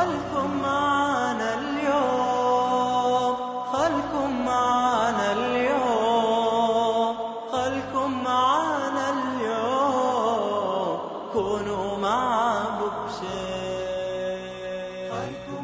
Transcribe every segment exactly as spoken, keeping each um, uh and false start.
خلكم معنا اليوم، خلكم معنا اليوم، خلكم معنا اليوم، كونوا مع بوكشير.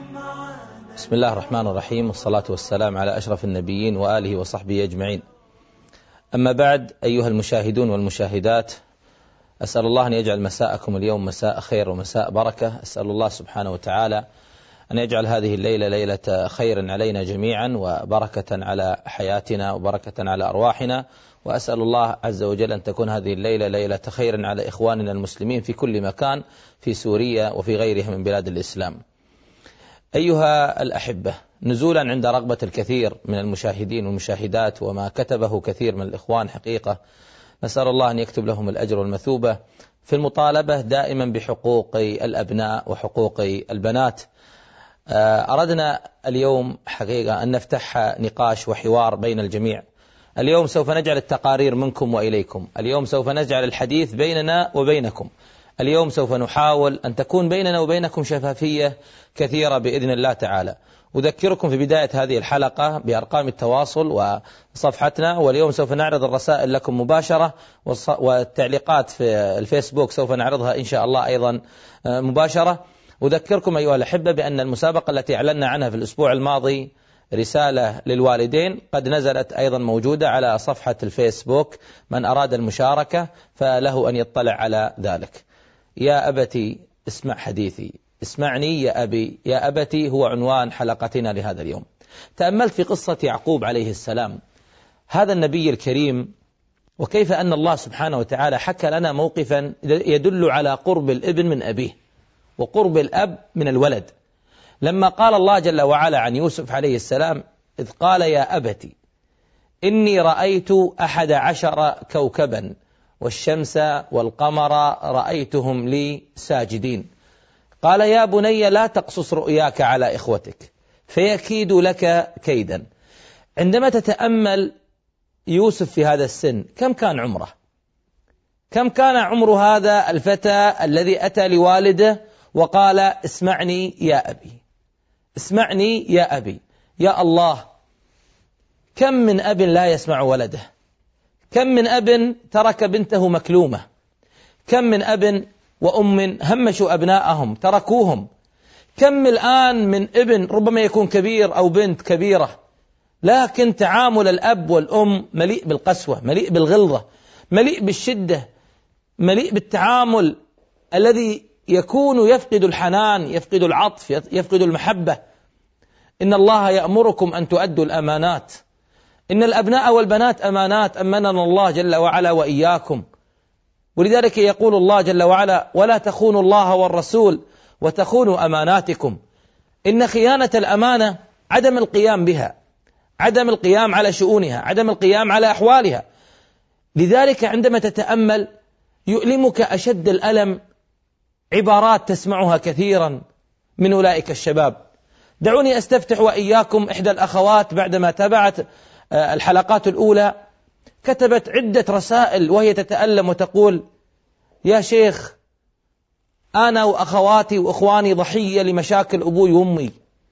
بسم الله الرحمن الرحيم، والصلاة والسلام على أشرف النبيين وآله وصحبه أجمعين. أما بعد، أيها المشاهدون والمشاهدات، أسأل الله أن يجعل مساءكم اليوم مساء خير ومساء بركة. أسأل الله سبحانه وتعالى أن يجعل هذه الليلة ليلة خير علينا جميعا، وبركة على حياتنا وبركة على أرواحنا. وأسأل الله عز وجل أن تكون هذه الليلة ليلة خير على إخواننا المسلمين في كل مكان، في سوريا وفي غيرها من بلاد الإسلام. أيها الأحبة، نزولا عند رغبة الكثير من المشاهدين والمشاهدات وما كتبه كثير من الإخوان حقيقة، نسأل الله أن يكتب لهم الأجر والمثوبة في المطالبة دائما بحقوق الأبناء وحقوق البنات. أردنا اليوم حقيقة أن نفتح نقاش وحوار بين الجميع. اليوم سوف نجعل التقارير منكم وإليكم، اليوم سوف نجعل الحديث بيننا وبينكم، اليوم سوف نحاول أن تكون بيننا وبينكم شفافية كثيرة بإذن الله تعالى. أذكركم في بداية هذه الحلقة بأرقام التواصل وصفحتنا، واليوم سوف نعرض الرسائل لكم مباشرة، والتعليقات في الفيسبوك سوف نعرضها إن شاء الله أيضا مباشرة. أذكركم أيها الأحبة بأن المسابقة التي أعلنا عنها في الأسبوع الماضي، رسالة للوالدين، قد نزلت أيضا موجودة على صفحة الفيسبوك، من أراد المشاركة فله أن يطلع على ذلك. يا أبتي اسمع حديثي، اسمعني يا أبي، يا أبتي هو عنوان حلقتنا لهذا اليوم. تأملت في قصة يعقوب عليه السلام، هذا النبي الكريم، وكيف أن الله سبحانه وتعالى حكى لنا موقفا يدل على قرب الابن من أبيه وقرب الأب من الولد. لما قال الله جل وعلا عن يوسف عليه السلام: إذ قال يا أبتي إني رأيت أحد عشر كوكبا والشمس والقمر رأيتهم لي ساجدين. قال يا بني لا تقصص رؤياك على إخوتك فيكيدوا لك كيدا. عندما تتأمل يوسف في هذا السن، كم كان عمره؟ كم كان عمر هذا الفتى الذي أتى لوالده وقال اسمعني يا أبي، اسمعني يا أبي؟ يا الله، كم من أب لا يسمع ولده، كم من أب ترك بنته مكلومة، كم من أب وأم همشوا أبناءهم تركوهم، كم الآن من ابن ربما يكون كبير أو بنت كبيرة، لكن تعامل الأب والأم مليء بالقسوة، مليء بالغلظة، مليء بالشدة، مليء بالتعامل الذي يكون يفقد الحنان، يفقد العطف، يفقد المحبة. إن الله يأمركم أن تؤدوا الأمانات، إن الأبناء والبنات أمانات أمننا الله جل وعلا وإياكم. ولذلك يقول الله جل وعلا: ولا تخونوا الله والرسول وتخونوا أماناتكم. إن خيانة الأمانة عدم القيام بها، عدم القيام على شؤونها، عدم القيام على أحوالها. لذلك عندما تتأمل يؤلمك أشد الألم عبارات تسمعها كثيرا من أولئك الشباب. دعوني أستفتح وإياكم إحدى الأخوات بعدما تابعت الحلقات الأولى، كتبت عدة رسائل وهي تتألم وتقول: يا شيخ، أنا وأخواتي وأخواني ضحية لمشاكل أبوي وأمي.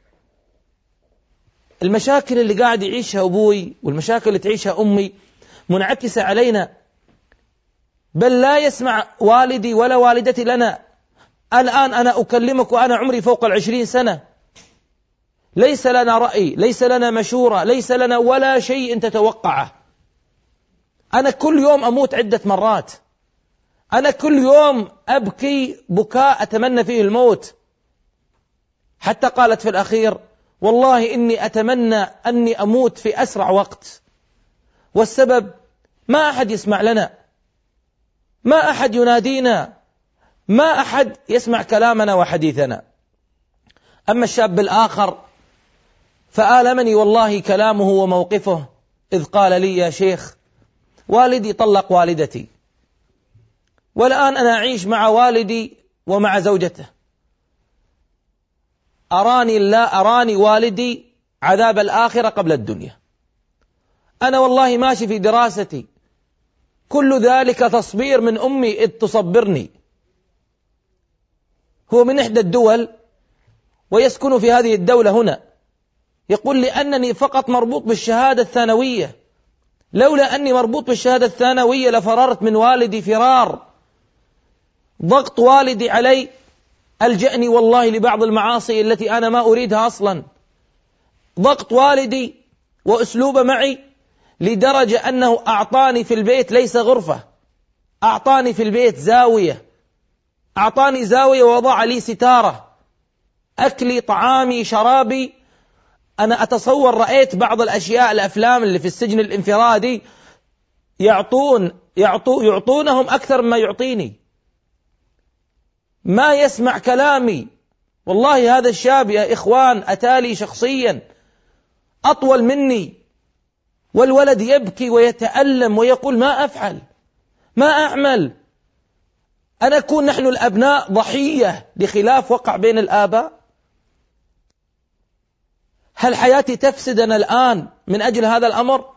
المشاكل اللي قاعد يعيشها أبوي والمشاكل اللي تعيشها أمي منعكسة علينا، بل لا يسمع والدي ولا والدتي لنا. الآن أنا أكلمك وأنا عمري فوق العشرين سنة، ليس لنا رأي، ليس لنا مشورة، ليس لنا ولا شيء تتوقعه. أنا كل يوم أموت عدة مرات، أنا كل يوم أبكي بكاء أتمنى فيه الموت. حتى قالت في الأخير: والله إني أتمنى أني أموت في أسرع وقت. والسبب ما أحد يسمع لنا، ما أحد ينادينا، ما أحد يسمع كلامنا وحديثنا. أما الشاب الآخر فآلمني والله كلامه وموقفه، إذ قال لي: يا شيخ، والدي طلق والدتي، والآن أنا أعيش مع والدي ومع زوجته. أراني لا أراني والدي عذاب الآخرة قبل الدنيا. أنا والله ماشي في دراستي، كل ذلك تصبير من أمي إذ تصبرني. هو من إحدى الدول ويسكن في هذه الدولة هنا، يقول لأنني فقط مربوط بالشهادة الثانوية، لولا أني مربوط بالشهادة الثانوية لفررت من والدي فرار. ضغط والدي علي ألجأني والله لبعض المعاصي التي أنا ما أريدها أصلا. ضغط والدي وأسلوبه معي لدرجة أنه أعطاني في البيت ليس غرفة، أعطاني في البيت زاوية، أعطاني زاوية ووضع لي ستارة، أكلي طعامي شرابي. أنا أتصور رأيت بعض الأشياء الأفلام اللي في السجن الانفرادي يعطون يعطو يعطونهم أكثر مما يعطيني، ما يسمع كلامي. والله هذا الشاب يا إخوان أتالي شخصيا أطول مني، والولد يبكي ويتألم ويقول ما أفعل ما أعمل. أنا أكون نحن الأبناء ضحية لخلاف وقع بين الآباء؟ هل حياتي تفسدنا الآن من أجل هذا الأمر؟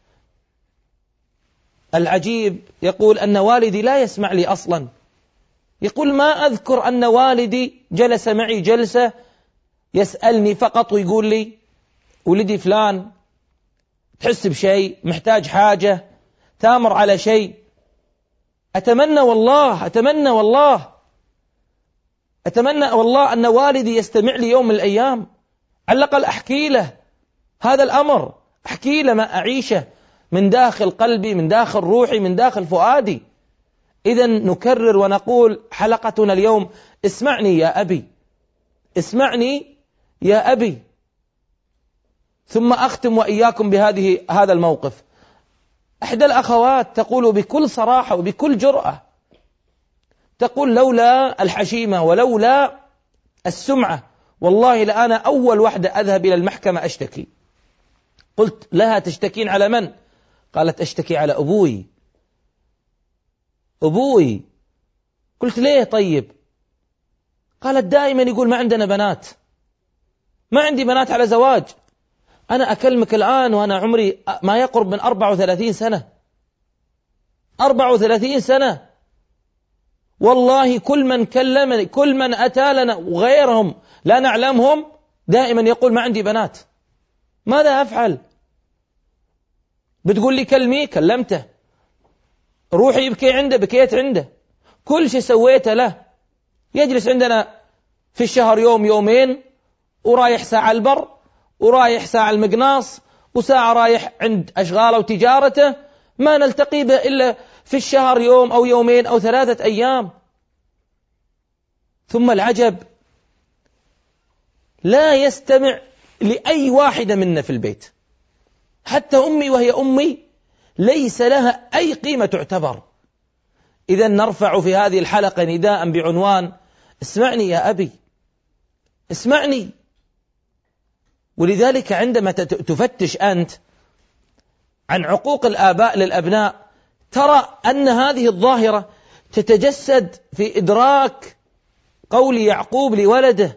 العجيب يقول أن والدي لا يسمع لي أصلا، يقول ما أذكر أن والدي جلس معي جلسة يسألني فقط ويقول لي ولدي فلان تحس بشيء، محتاج حاجة، تامر على شيء. أتمنى والله أتمنى والله أتمنى والله أن والدي يستمع لي يوم من الأيام، على الأقل أحكي له هذا الأمر، أحكي له ما أعيشه من داخل قلبي، من داخل روحي، من داخل فؤادي. إذا نكرر ونقول حلقتنا اليوم اسمعني يا أبي، اسمعني يا أبي. ثم أختم وإياكم بهذه هذا الموقف. إحدى الأخوات تقول بكل صراحة وبكل جرأة، تقول لولا الحشيمة ولولا السمعة والله لأنا أول واحدة أذهب إلى المحكمة أشتكي. قلت لها تشتكين على من؟ قالت أشتكي على أبوي. أبوي. قلت ليه طيب؟ قالت دائما يقول ما عندنا بنات، ما عندي بنات على زواج. أنا أكلمك الآن وأنا عمري ما يقرب من أربع وثلاثين سنة، أربع وثلاثين سنة. والله كل من كلمني، كل من أتى لنا وغيرهم لا نعلمهم دائما يقول ما عندي بنات. ماذا أفعل؟ بتقول لي كلمي، كلمته. روحي يبكي عنده، بكيت عنده. كل شيء سويته له. يجلس عندنا في الشهر يوم يومين، ورايح ساعة البر، ورايح ساعة المقناص، وساعة رايح عند أشغاله وتجارته، ما نلتقي به إلا في الشهر يوم أو يومين أو ثلاثة أيام. ثم العجب لا يستمع لأي واحدة منا في البيت، حتى أمي وهي أمي ليس لها أي قيمة تعتبر. إذا نرفع في هذه الحلقة نداء بعنوان اسمعني يا أبي، اسمعني. ولذلك عندما تفتش أنت عن عقوق الآباء للأبناء ترى أن هذه الظاهرة تتجسد في إدراك قول يعقوب لولده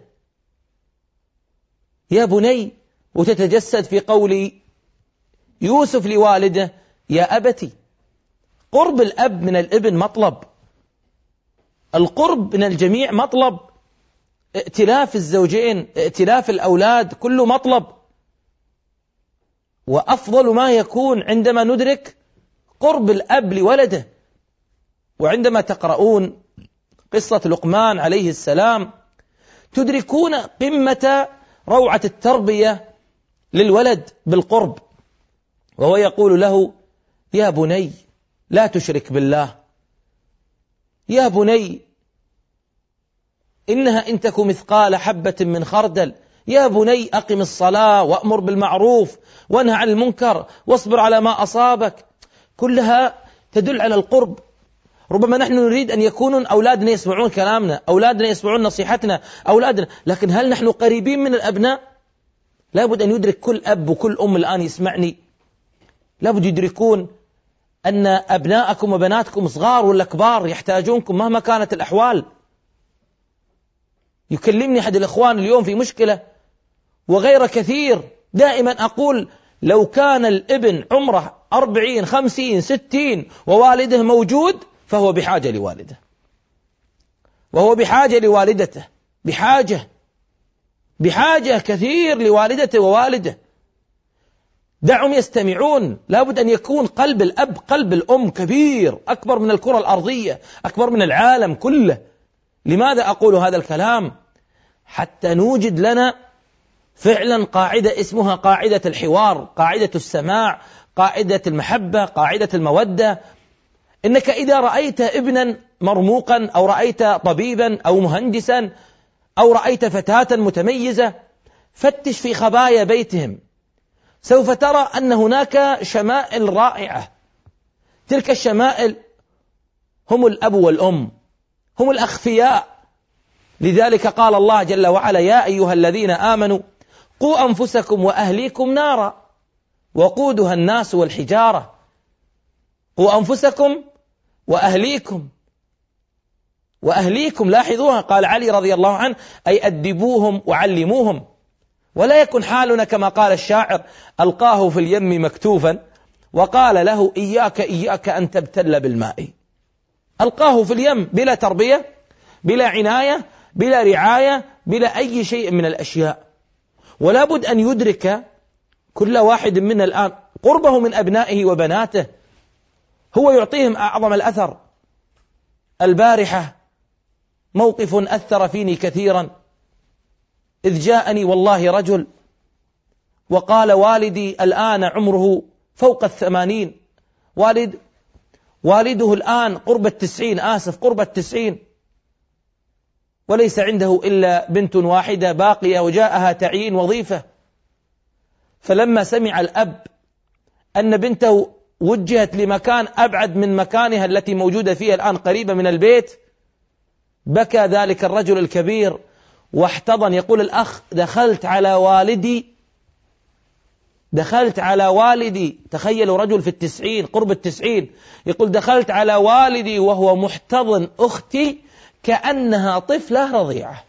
يا بني، وتتجسد في قول يوسف لوالده يا أبتي. قرب الأب من الابن مطلب، القرب من الجميع مطلب، ائتلاف الزوجين، ائتلاف الأولاد كله مطلب. وأفضل ما يكون عندما ندرك قرب الأب لولده. وعندما تقرؤون قصة لقمان عليه السلام تدركون قمة روعة التربية للولد بالقرب، وهو يقول له يا بني لا تشرك بالله، يا بني إنها إن تك مثقال حبة من خردل، يا بني أقم الصلاة وأمر بالمعروف وانهى عن المنكر واصبر على ما أصابك. كلها تدل على القرب. ربما نحن نريد أن يكونوا أولادنا يسمعون كلامنا، أولادنا يسمعون نصيحتنا، أولادنا، لكن هل نحن قريبين من الأبناء؟ لابد أن يدرك كل أب وكل أم الآن يسمعني، لابد يدركون أن أبناءكم وبناتكم صغار ولا كبار يحتاجونكم مهما كانت الأحوال. يكلمني أحد الإخوان اليوم في مشكلة وغير كثير، دائما أقول لو كان الابن عمره أربعين خمسين ستين ووالده موجود فهو بحاجة لوالده، وهو بحاجة لوالدته، بحاجة. بحاجة كثير لوالدته ووالده. دعهم يستمعون. لابد أن يكون قلب الأب قلب الأم كبير، أكبر من الكرة الأرضية، أكبر من العالم كله. لماذا أقول هذا الكلام؟ حتى نوجد لنا فعلا قاعدة اسمها قاعدة الحوار، قاعدة السماع، قاعدة المحبة، قاعدة المودة. إنك إذا رأيت ابنا مرموقا أو رأيت طبيبا أو مهندسا أو رأيت فتاة متميزة، فتش في خبايا بيتهم، سوف ترى أن هناك شمائل رائعة. تلك الشمائل هم الأب والأم، هم الأخفياء. لذلك قال الله جل وعلا: يا أيها الذين آمنوا قوا أنفسكم وأهليكم نارا وقودها الناس والحجارة. قوا أنفسكم وأهليكم، وأهليكم لاحظوها، قال علي رضي الله عنه: أي أدبوهم وعلموهم. ولا يكن حالنا كما قال الشاعر: ألقاه في اليم مكتوفا وقال له إياك إياك أن تبتل بالماء. ألقاه في اليم بلا تربية، بلا عناية، بلا رعاية، بلا أي شيء من الأشياء. ولا بد أن يدرك كل واحد منا الآن قربه من أبنائه وبناته، هو يعطيهم أعظم الأثر. البارحة موقف أثر فيني كثيرا، إذ جاءني والله رجل وقال: والدي الآن عمره فوق الثمانين، والد والده الآن قرب التسعين، آسف قرب التسعين، وليس عنده إلا بنت واحدة باقية وجاءها تعيين وظيفة. فلما سمع الأب أن بنته وجهت لمكان أبعد من مكانها التي موجودة فيها الآن قريبة من البيت، بكى ذلك الرجل الكبير واحتضن. يقول الأخ: دخلت على والدي دخلت على والدي تخيلوا رجل في التسعين قرب التسعين، يقول: دخلت على والدي وهو محتضن أختي كأنها طفلة رضيعة،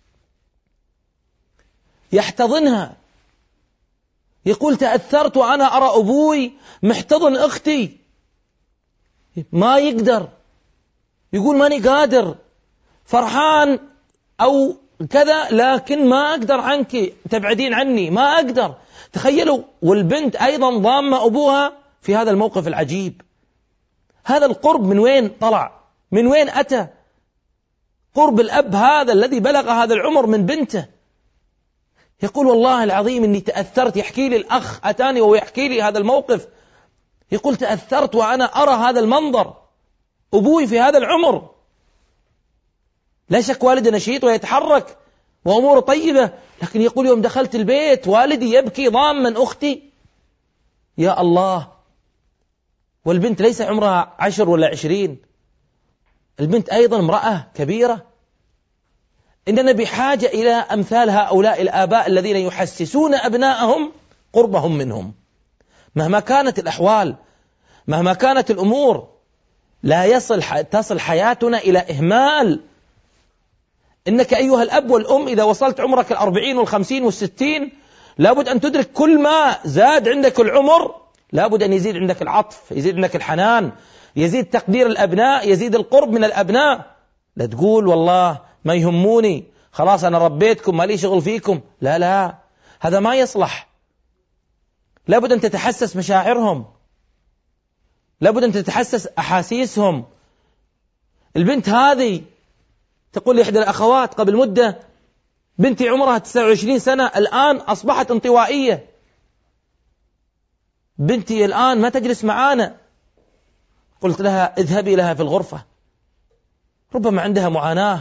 يحتضنها. يقول: تأثرت وأنا أرى أبوي محتضن أختي، ما يقدر، يقول: ماني قادر، فرحان أو كذا، لكن ما أقدر عنك، تبعدين عني، ما أقدر. تخيلوا، والبنت أيضا ضامة أبوها في هذا الموقف العجيب. هذا القرب من وين طلع؟ من وين أتى؟ قرب الأب هذا الذي بلغ هذا العمر من بنته. يقول: والله العظيم إني تأثرت. يحكي لي الأخ، أتاني وهو يحكي لي هذا الموقف، يقول: تأثرت وأنا أرى هذا المنظر، أبوي في هذا العمر، لا شك والد نشيط ويتحرك وأموره طيبة، لكن يقول: يوم دخلت البيت والدي يبكي ضامن أختي. يا الله! والبنت ليس عمرها عشر ولا عشرين، البنت أيضا امرأة كبيرة. إننا بحاجة إلى أمثال هؤلاء الآباء الذين يحسسون أبناءهم قربهم منهم مهما كانت الأحوال، مهما كانت الأمور. لا يصل تصل حياتنا إلى إهمال. إنك أيها الأب والأم إذا وصلت عمرك الأربعين والخمسين والستين لابد أن تدرك كل ما زاد عندك العمر لابد أن يزيد عندك العطف، يزيد عندك الحنان، يزيد تقدير الأبناء، يزيد القرب من الأبناء. لا تقول والله ما يهموني، خلاص أنا ربيتكم ما لي شغل فيكم. لا لا، هذا ما يصلح. لابد أن تتحسس مشاعرهم، لابد أن تتحسس أحاسيسهم. البنت هذه تقول لي إحدى الأخوات قبل مدة: بنتي عمرها تسعة وعشرين سنة الآن أصبحت انطوائية، بنتي الآن ما تجلس معانا. قلت لها: اذهبي لها في الغرفة، ربما عندها معاناة،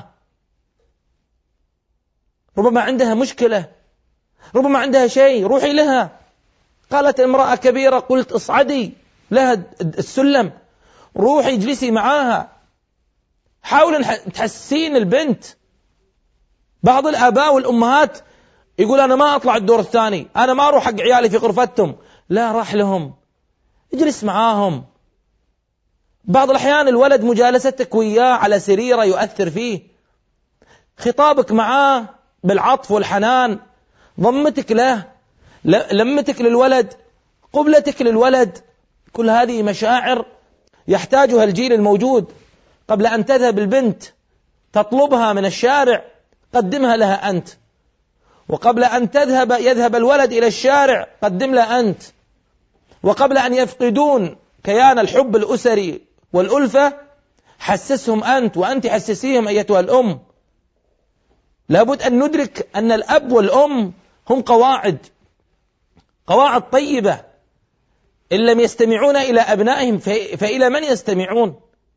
ربما عندها مشكلة، ربما عندها شيء، روحي لها. قالت امرأة كبيرة. قلت: اصعدي لها السلم، روحي اجلسي معاها، حاول تحسين البنت. بعض الآباء والأمهات يقول: أنا ما أطلع الدور الثاني، أنا ما أروح حق عيالي في غرفتهم. لا، راح لهم، اجلس معاهم. بعض الأحيان الولد مجالستك وياه على سريره يؤثر فيه، خطابك معاه بالعطف والحنان، ضمتك له، لمتك للولد، قبلتك للولد، كل هذه مشاعر يحتاجها الجيل الموجود. قبل أن تذهب البنت تطلبها من الشارع قدمها لها أنت، وقبل أن تذهب يذهب الولد إلى الشارع قدم له أنت، وقبل أن يفقدون كيان الحب الأسري والألفة حسسهم أنت، وأنت حسسيهم أيتها الأم. لابد أن ندرك أن الأب والأم هم قواعد قواعد طيبة، إن لم يستمعون إلى أبنائهم فإلى من يستمعون؟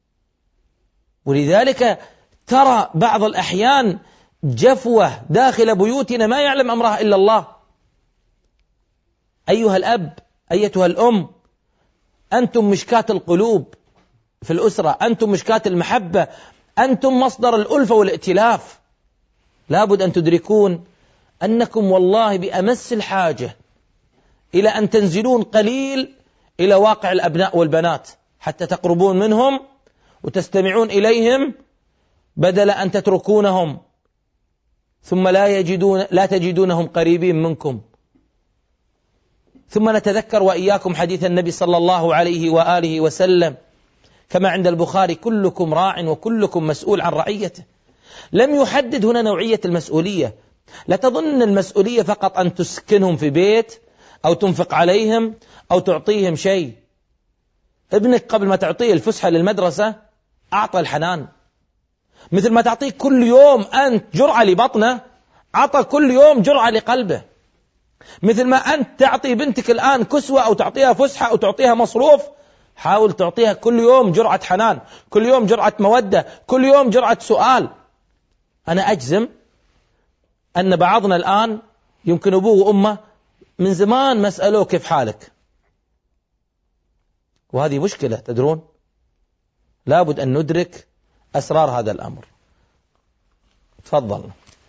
ولذلك ترى بعض الأحيان جفوة داخل بيوتنا ما يعلم أمرها إلا الله. أيها الأب، أيتها الأم، أنتم مشكاة القلوب في الأسرة، أنتم مشكاة المحبة، أنتم مصدر الألفة والائتلاف. لابد أن تدركون أنكم والله بأمس الحاجة إلى أن تنزلون قليل إلى واقع الأبناء والبنات حتى تقربون منهم وتستمعون إليهم، بدل أن تتركونهم ثم لا يجدون لا تجدونهم قريبين منكم. ثم نتذكر وإياكم حديث النبي صلى الله عليه وآله وسلم كما عند البخاري: كلكم راع وكلكم مسؤول عن رعيته. لم يحدد هنا نوعية المسؤولية. لا تظن المسؤولية فقط أن تسكنهم في بيت أو تنفق عليهم أو تعطيهم شيء. ابنك قبل ما تعطيه الفسحة للمدرسة أعطى الحنان، مثل ما تعطيه كل يوم أنت جرعة لبطنه أعطى كل يوم جرعة لقلبه. مثل ما أنت تعطي بنتك الآن كسوة أو تعطيها فسحة أو تعطيها مصروف، حاول تعطيها كل يوم جرعة حنان، كل يوم جرعة مودة، كل يوم جرعة سؤال. أنا أجزم أن بعضنا الآن يمكن أبوه وأمه من زمان ما سألوه كيف حالك، وهذه مشكلة. تدرون، لابد أن ندرك أسرار هذا الأمر. تفضل.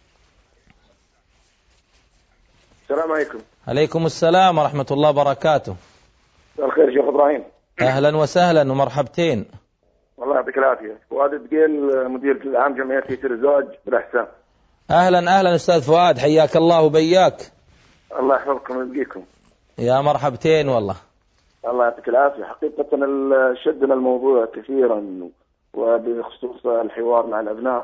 السلام عليكم. عليكم السلام ورحمة الله وبركاته. الخير شيخ إبراهيم. أهلا وسهلا ومرحبتين. والله يعطيك العافية. فؤاد الدقيل، مدير العام جمعية تيسير الزواج بالأحسان. أهلا أهلا أستاذ فؤاد، حياك الله وبياك. الله يحفظكم ويبقيكم. يا مرحبتين والله. الله يعطيك العافية. حقيقة شدنا الموضوع كثيرا وبخصوص الحوار مع الأبناء،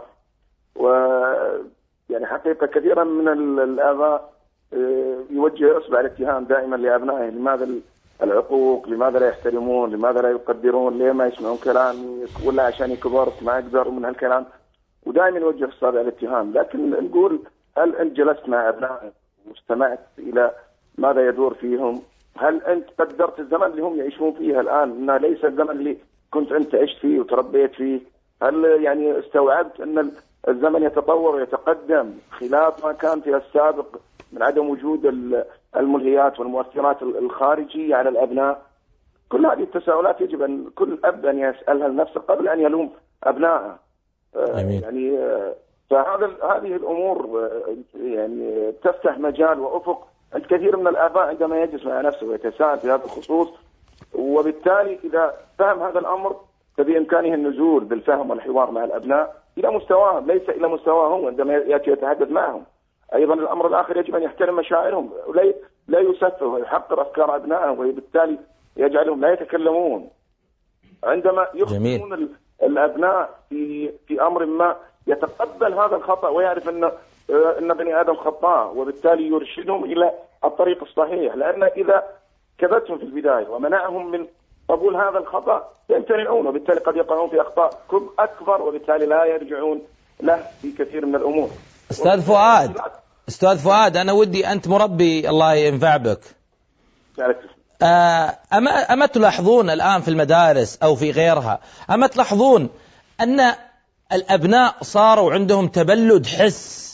ويعني حقيقة كثيرا من الآباء يوجه إصبع الاتهام دائما لأبنائه: لماذا العقوق؟ لماذا لا يحترمون؟ لماذا لا يقدرون؟ ليه ما يسمعون كلامي؟ ولا عشان كبرت ما أقدر من هالكلام؟ ودائما يوجه إصبع الاتهام. لكن نقول: هل أنت جلست مع أبنائك واستمعت إلى ماذا يدور فيهم؟ هل أنت قدرت الزمن اللي هم يعيشون فيه الآن أنه ليس الزمن اللي كنت أنت عشت فيه وتربيت فيه؟ هل يعني استوعبت أن الزمن يتطور ويتقدم خلاف ما كان في السابق من عدم وجود الملهيات والمؤثرات الخارجية على الأبناء؟ كل هذه التساؤلات يجب أن كل أب أن يسألها لنفسه قبل أن يلوم أبنائه. يعني فهذا هذه الأمور يعني تفتح مجال وأفق عند كثير من الآباء عندما يجلس مع نفسه ويتساءل في هذا الخصوص، وبالتالي إذا فهم هذا الأمر فبإمكانه النزول بالفهم والحوار مع الأبناء إلى مستواهم، ليس إلى مستواهم عندما يأتي يتحدث معهم. أيضا الأمر الآخر يجب أن يحترم مشاعرهم، ولا لا يسفه ويحقر أفكار أبنائهم، وبالتالي يجعلهم لا يتكلمون. عندما يخطئون الأبناء في في أمر ما يتقبل هذا الخطأ ويعرف أن أن بني آدم خطاء، وبالتالي يرشدهم إلى الطريق الصحيح. لأن إذا كبتهم في البداية ومنعهم من قبول هذا الخطأ يمتنعون، وبالتالي قد يقعون في أخطاء أكبر، وبالتالي لا يرجعون له في كثير من الأمور. أستاذ فؤاد أستاذ فؤاد أنا ودي، أنت مربي الله ينفع بك، أما أما تلاحظون الآن في المدارس أو في غيرها، أما تلاحظون أن الأبناء صاروا عندهم تبلد حس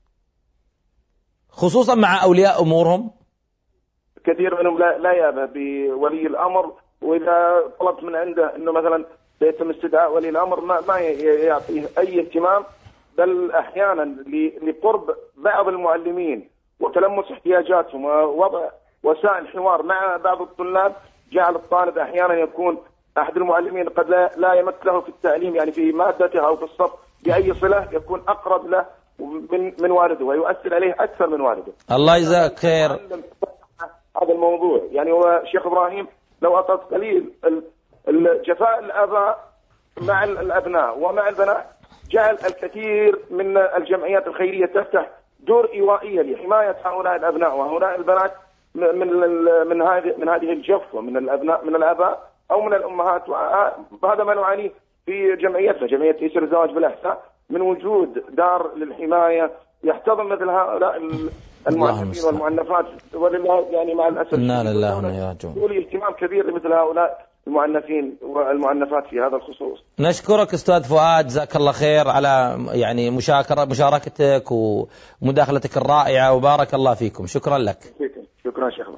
خصوصا مع أولياء أمورهم؟ كثير منهم لا, لا يأبه بولي الأمر، وإذا طلبت من عنده أنه مثلا يتم استدعاء ولي الأمر ما, ما يعطيه أي اهتمام، بل أحيانا لقرب بعض المعلمين وتلمس احتياجاتهم ووضع وسائل حوار مع بعض الطلاب جعل الطالب أحيانا يكون أحد المعلمين قد لا, لا يمت له في التعليم، يعني في مادته أو في الصف بأي صلة، يكون أقرب له من من والده ويؤثر عليه أكثر من والده. الله يجزاك خير. هذا الموضوع يعني هو شيخ إبراهيم لو أطلت قليل الجفاء الآباء مع الأبناء ومع البنات جعل الكثير من الجمعيات الخيرية تفتح دور إيوائية لحماية هؤلاء الأبناء وهؤلاء البنات من من هذه من هذه الجفوة من الأبناء من الآباء أو من الأمهات. وهذا ما نعانيه في جمعيتنا جمعية تيسير الزواج بالإحساء، من وجود دار للحماية يحتضن مثل هؤلاء المعنفين والمعنفات. ولله يعني مع الأسف دولي اهتمام كبير لمثل هؤلاء المعنفين والمعنفات في هذا الخصوص. نشكرك أستاذ فؤاد، جزاك الله خير على يعني مشاكرة مشاركتك ومداخلتك الرائعة وبارك الله فيكم. شكرا لك. شكرا شيخ.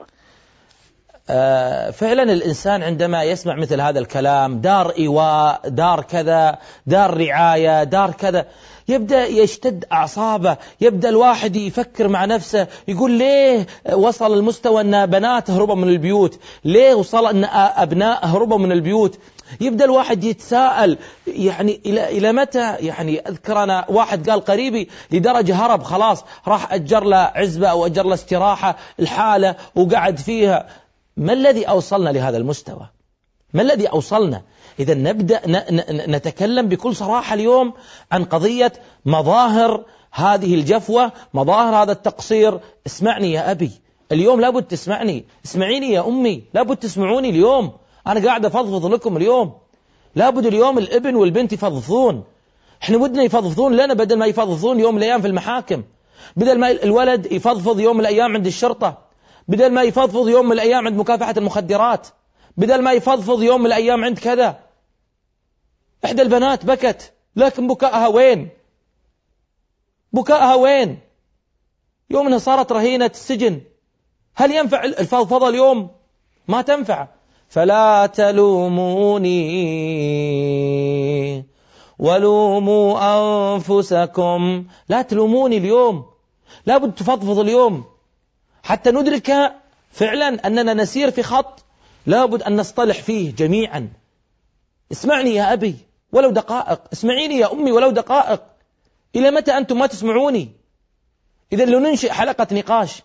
آه فعلا الإنسان عندما يسمع مثل هذا الكلام، دار إيواء، دار كذا، دار رعاية، دار كذا، يبدأ يشتد أعصابه، يبدأ الواحد يفكر مع نفسه يقول ليه وصل المستوى أن بنات هربوا من البيوت، ليه وصل أن أبناء هربوا من البيوت. يبدأ الواحد يتساءل يعني إلى إلى متى. يعني أذكر أنا واحد قال قريبي لدرجة هرب خلاص، راح أجر له عزبة أو أجر له استراحة الحالة وقعد فيها. ما الذي أوصلنا لهذا المستوى؟ ما الذي أوصلنا؟ إذا نبدأ نتكلم بكل صراحة اليوم عن قضية مظاهر هذه الجفوة، مظاهر هذا التقصير. اسمعني يا أبي، اليوم لابد تسمعني، اسمعيني يا أمي، لابد تسمعوني اليوم. أنا قاعد أفضفض لكم اليوم، لابد اليوم الابن والبنت يفضفضون. احنا ودنا يفضفضون لنا بدل ما يفضفضون يوم من الأيام في المحاكم، بدل ما الولد يفضفض يوم من الأيام عند الشرطة، بدل ما يفضفض يوم من الأيام عند مكافحة المخدرات، بدل ما يفضفض يوم من الأيام عند كذا. إحدى البنات بكت، لكن بكاءها وين؟ بكاءها وين؟ يوم أنها صارت رهينة السجن. هل ينفع الفضفضة اليوم؟ ما تنفع. فلا تلوموني ولوموا أنفسكم. لا تلوموني اليوم، لابد تفضفض اليوم حتى ندرك فعلا أننا نسير في خط لابد أن نصطلح فيه جميعا. اسمعني يا أبي ولو دقائق، اسمعيني يا أمي ولو دقائق. إلى متى أنتم ما تسمعوني؟ إذا لو ننشئ حلقة نقاش،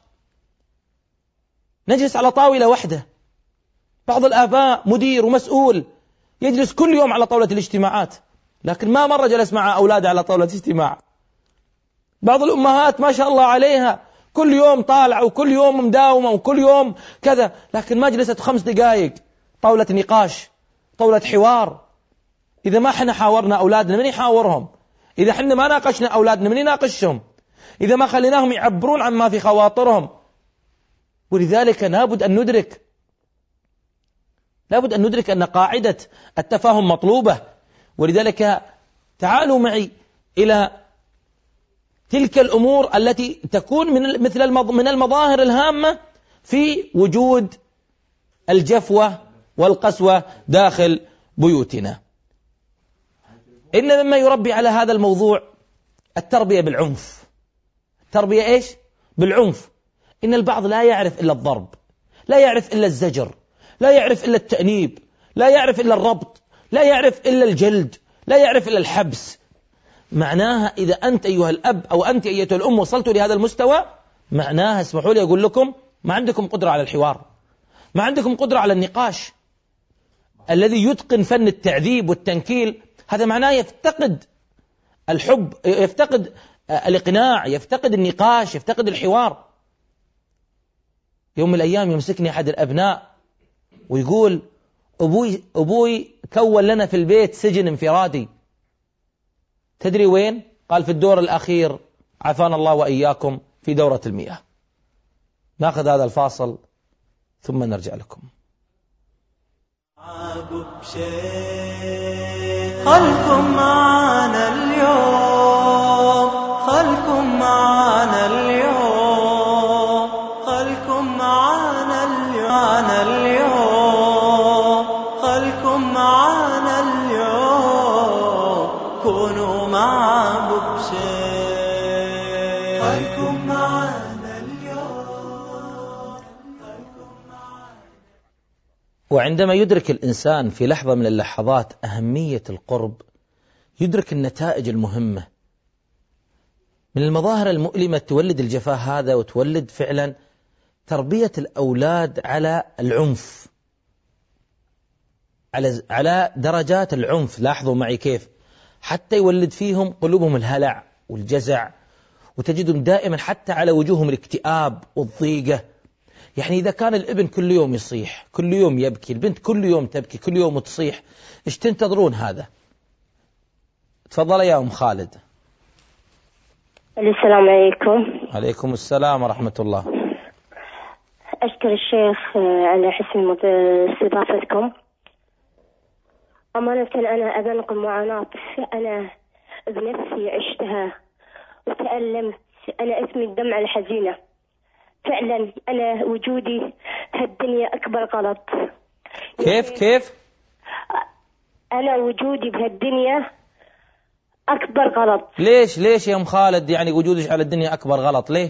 نجلس على طاولة واحدة، بعض الآباء مدير ومسؤول يجلس كل يوم على طاولة الاجتماعات، لكن ما مرة جلس مع أولاده على طاولة اجتماع. بعض الأمهات ما شاء الله عليها كل يوم طالعة وكل يوم مداومة وكل يوم كذا، لكن ما جلست خمس دقائق طاولة نقاش، طاولة حوار. إذا ما احنا حاورنا أولادنا من يحاورهم؟ إذا احنا ما ناقشنا أولادنا من يناقشهم؟ إذا ما خليناهم يعبرون عن ما في خواطرهم؟ ولذلك لابد أن ندرك لابد أن ندرك أن قاعدة التفاهم مطلوبة. ولذلك تعالوا معي إلى تلك الأمور التي تكون من مثل من المظاهر الهامة في وجود الجفوة والقسوة داخل بيوتنا. إن مما يربي على هذا الموضوع التربية بالعنف. التربية إيش؟ بالعنف. إن البعض لا يعرف إلا الضرب، لا يعرف إلا الزجر، لا يعرف إلا التأنيب، لا يعرف إلا الربط، لا يعرف إلا الجلد، لا يعرف إلا الحبس. معناها إذا أنت أيها الأب أو أنت أيتها الأم وصلتوا لهذا المستوى، معناها اسمحوا لي أقول لكم ما عندكم قدرة على الحوار، ما عندكم قدرة على النقاش. الذي يتقن فن التعذيب والتنكيل هذا معناه يفتقد الحب، يفتقد الإقناع، يفتقد النقاش، يفتقد الحوار. يوم من الأيام يمسكني أحد الأبناء ويقول أبوي, أبوي كون لنا في البيت سجن انفرادي. تدري وين؟ قال في الدور الأخير عافانا الله وإياكم في دورة المياه. ناخذ هذا الفاصل ثم نرجع لكم. خلكم معنا اليوم، خلكم معنا اليوم، خلكم معنا اليوم، خلكم معنا اليوم، كونوا مع بوبشي. خلكم معنا اليوم، خلكم معنا. وعندما يدرك الإنسان في لحظة من اللحظات أهمية القرب، يدرك النتائج المهمة. من المظاهر المؤلمة تولد الجفاء هذا وتولد فعلا تربية الأولاد على العنف، على على درجات العنف. لاحظوا معي كيف حتى يولد فيهم قلوبهم الهلع والجزع وتجدهم دائما حتى على وجوههم الاكتئاب والضيقة. يعني إذا كان الابن كل يوم يصيح، كل يوم يبكي، البنت كل يوم تبكي، كل يوم تصيح، إيش تنتظرون هذا؟ تفضل يا أم خالد. السلام عليكم. عليكم السلام ورحمة الله. أشكر الشيخ على حسن استضافتكم. أمانة أنا أذنقل معاناة أنا بنفسي عشتها وتألمت. أنا اسمي الدمعة الحزينة. فعلا أنا وجودي بهالدنيا أكبر غلط. كيف كيف؟ أنا وجودي بهالدنيا أكبر غلط. ليش ليش يا أم خالد يعني وجودك على الدنيا أكبر غلط ليه؟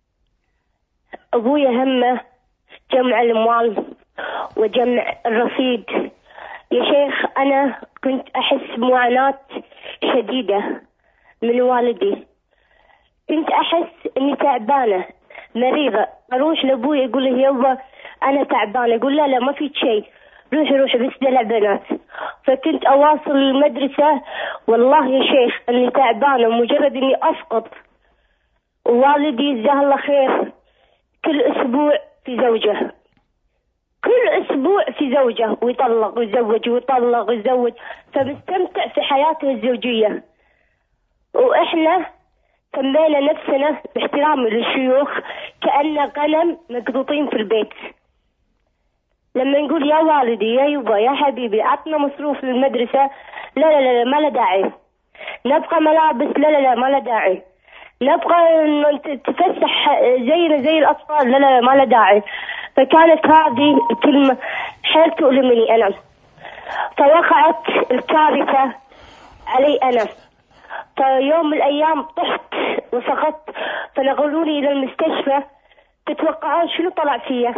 أبويا همه جمع الأموال وجمع الرصيد. يا شيخ أنا كنت أحس بمعاناة شديدة من والدي. كنت أحس إني تعبانة مريضة. أروح لأبوي يقول لي يابا أنا تعبانة. يقول لا لا ما في شيء، روحي روحي بس دلع بنات. فكنت أواصل المدرسة والله يا شيخ إني تعبانة مجرد إني أسقط. ووالدي جزاه الله خير كل أسبوع في زوجة، كل أسبوع في زوجة ويطلق ويزوج ويطلق ويزوج. فبستمتع في حياته الزوجية. وإحنا سمينا نفسنا باحترام للشيوخ كأن غنم مقطوطين في البيت. لما نقول يا والدي يا يبا يا حبيبي عطنا مصروف للمدرسة، لا لا لا ما له داعي. نبقى ملابس، لا لا لا ما له داعي. نبقى تفسح زينا زي الأطفال، لا لا لا ما له داعي. فكانت هذه الكلمة حيل تؤلمني أنا. فوقعت الكارثة علي أنا. فيوم من الأيام طحت وسقطت، فنقلوني إلى المستشفى. تتوقعون شنو طلع فيها؟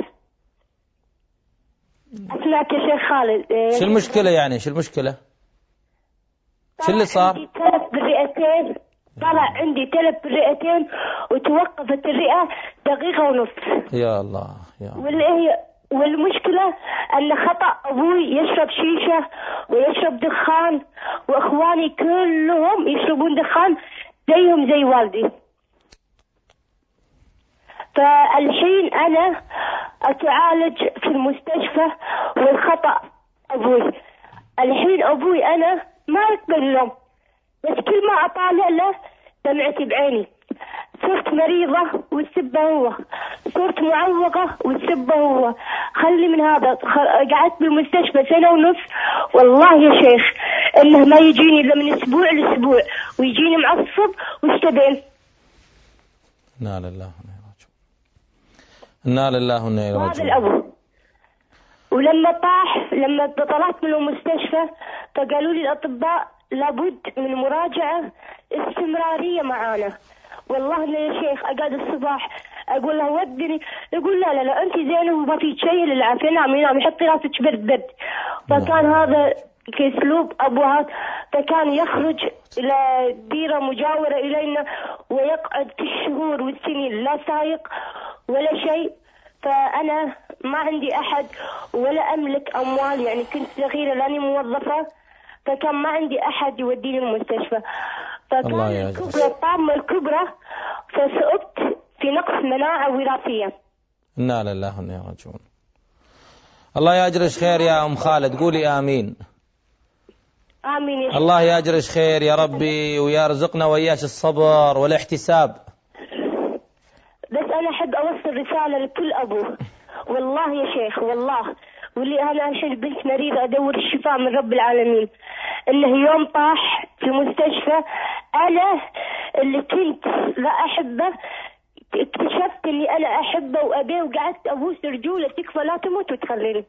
أسمعك يا شيخ خالد. شو المشكلة يعني شو المشكلة؟ شو اللي صار؟ عندي تلف بالرئتين. طلع عندي تلف بالرئتين وتوقفت الرئة دقيقة ونص. يا الله يا الله. واللي هي والمشكلة أن خطأ أبوي يشرب شيشة ويشرب دخان، وإخواني كلهم يشربون دخان زيهم زي والدي. فالحين أنا أتعالج في المستشفى والخطأ أبوي. الحين أبوي أنا ما أقبل له، بس كل ما أطالع له دمعتي بعيني. صرت مريضة والسبة هو، صرت معوقة والسبة هو. خلي من هذا. قعدت بالمستشفى سنة ونص والله يا شيخ إنه ما يجيني إلا من أسبوع لأسبوع، ويجيني معصب واشتبين. إنا لله وإنا إليه راجعون. إنا لله وإنا إليه راجعون. هذا الأبو. ولما طاح لما طلعت من المستشفى فقالوا لي الأطباء لابد من مراجعة استمرارية معانا. والله يا شيخ أقعد الصباح أقول له ودني، يقول لا لا لا أنت زينة وما في شيء للعافية. نعم نعم يحط راسك برد برد. فكان هذا كأسلوب أبوها. فكان يخرج إلى ديرة مجاورة إلينا ويقعد بالشهور والسنين لا سايق ولا شيء. فأنا ما عندي أحد ولا أملك أموال، يعني كنت صغيرة لاني موظفة، فكان ما عندي أحد يوديني المستشفى. فكان الكبرى الطامة الكبرى فسقطت في نقص مناعة وراثية. إنا لله وإنا إليه راجعون. الله يأجرش خير يا أم خالد، قولي آمين. آمين يا شيخ. الله يأجرش خير يا ربي ويرزقنا وإياش الصبر والاحتساب. بس أنا أحب أوصل رسالة لكل أبو والله يا شيخ والله، واللي أنا عشان بنت مريضة أدور الشفاء من رب العالمين. إنه يوم طاح في مستشفى أنا اللي كنت لا أحبه اكتشفت إني أنا أحبه وأبيه، وقعدت أبوس رجوله تكفى لا تموت وتخليني.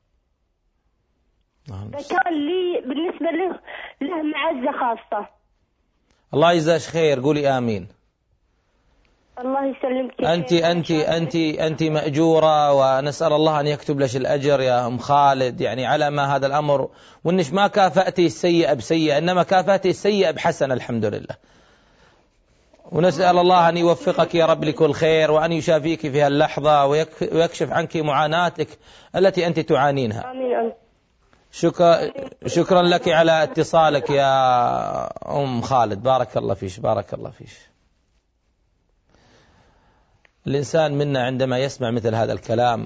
فكان لي بالنسبة له له معزة خاصة. الله يجزاش خير، قولي آمين. الله يسلمك. أنت أنت أنت أنت مأجورة، ونسأل الله أن يكتب لك الأجر يا أم خالد يعني على ما هذا الأمر، وإنش ما كافأتي السيئة بسيئة إنما كافأتي السيئة بحسنة الحمد لله. ونسأل الله أن يوفقك يا رب لكل خير، وأن يشافيك في هاللحظة ويكشف عنك معاناتك التي أنت تعانينها. آمين. شكرا شكرا لك على اتصالك يا أم خالد. بارك الله فيش بارك الله فيش. الإنسان منا عندما يسمع مثل هذا الكلام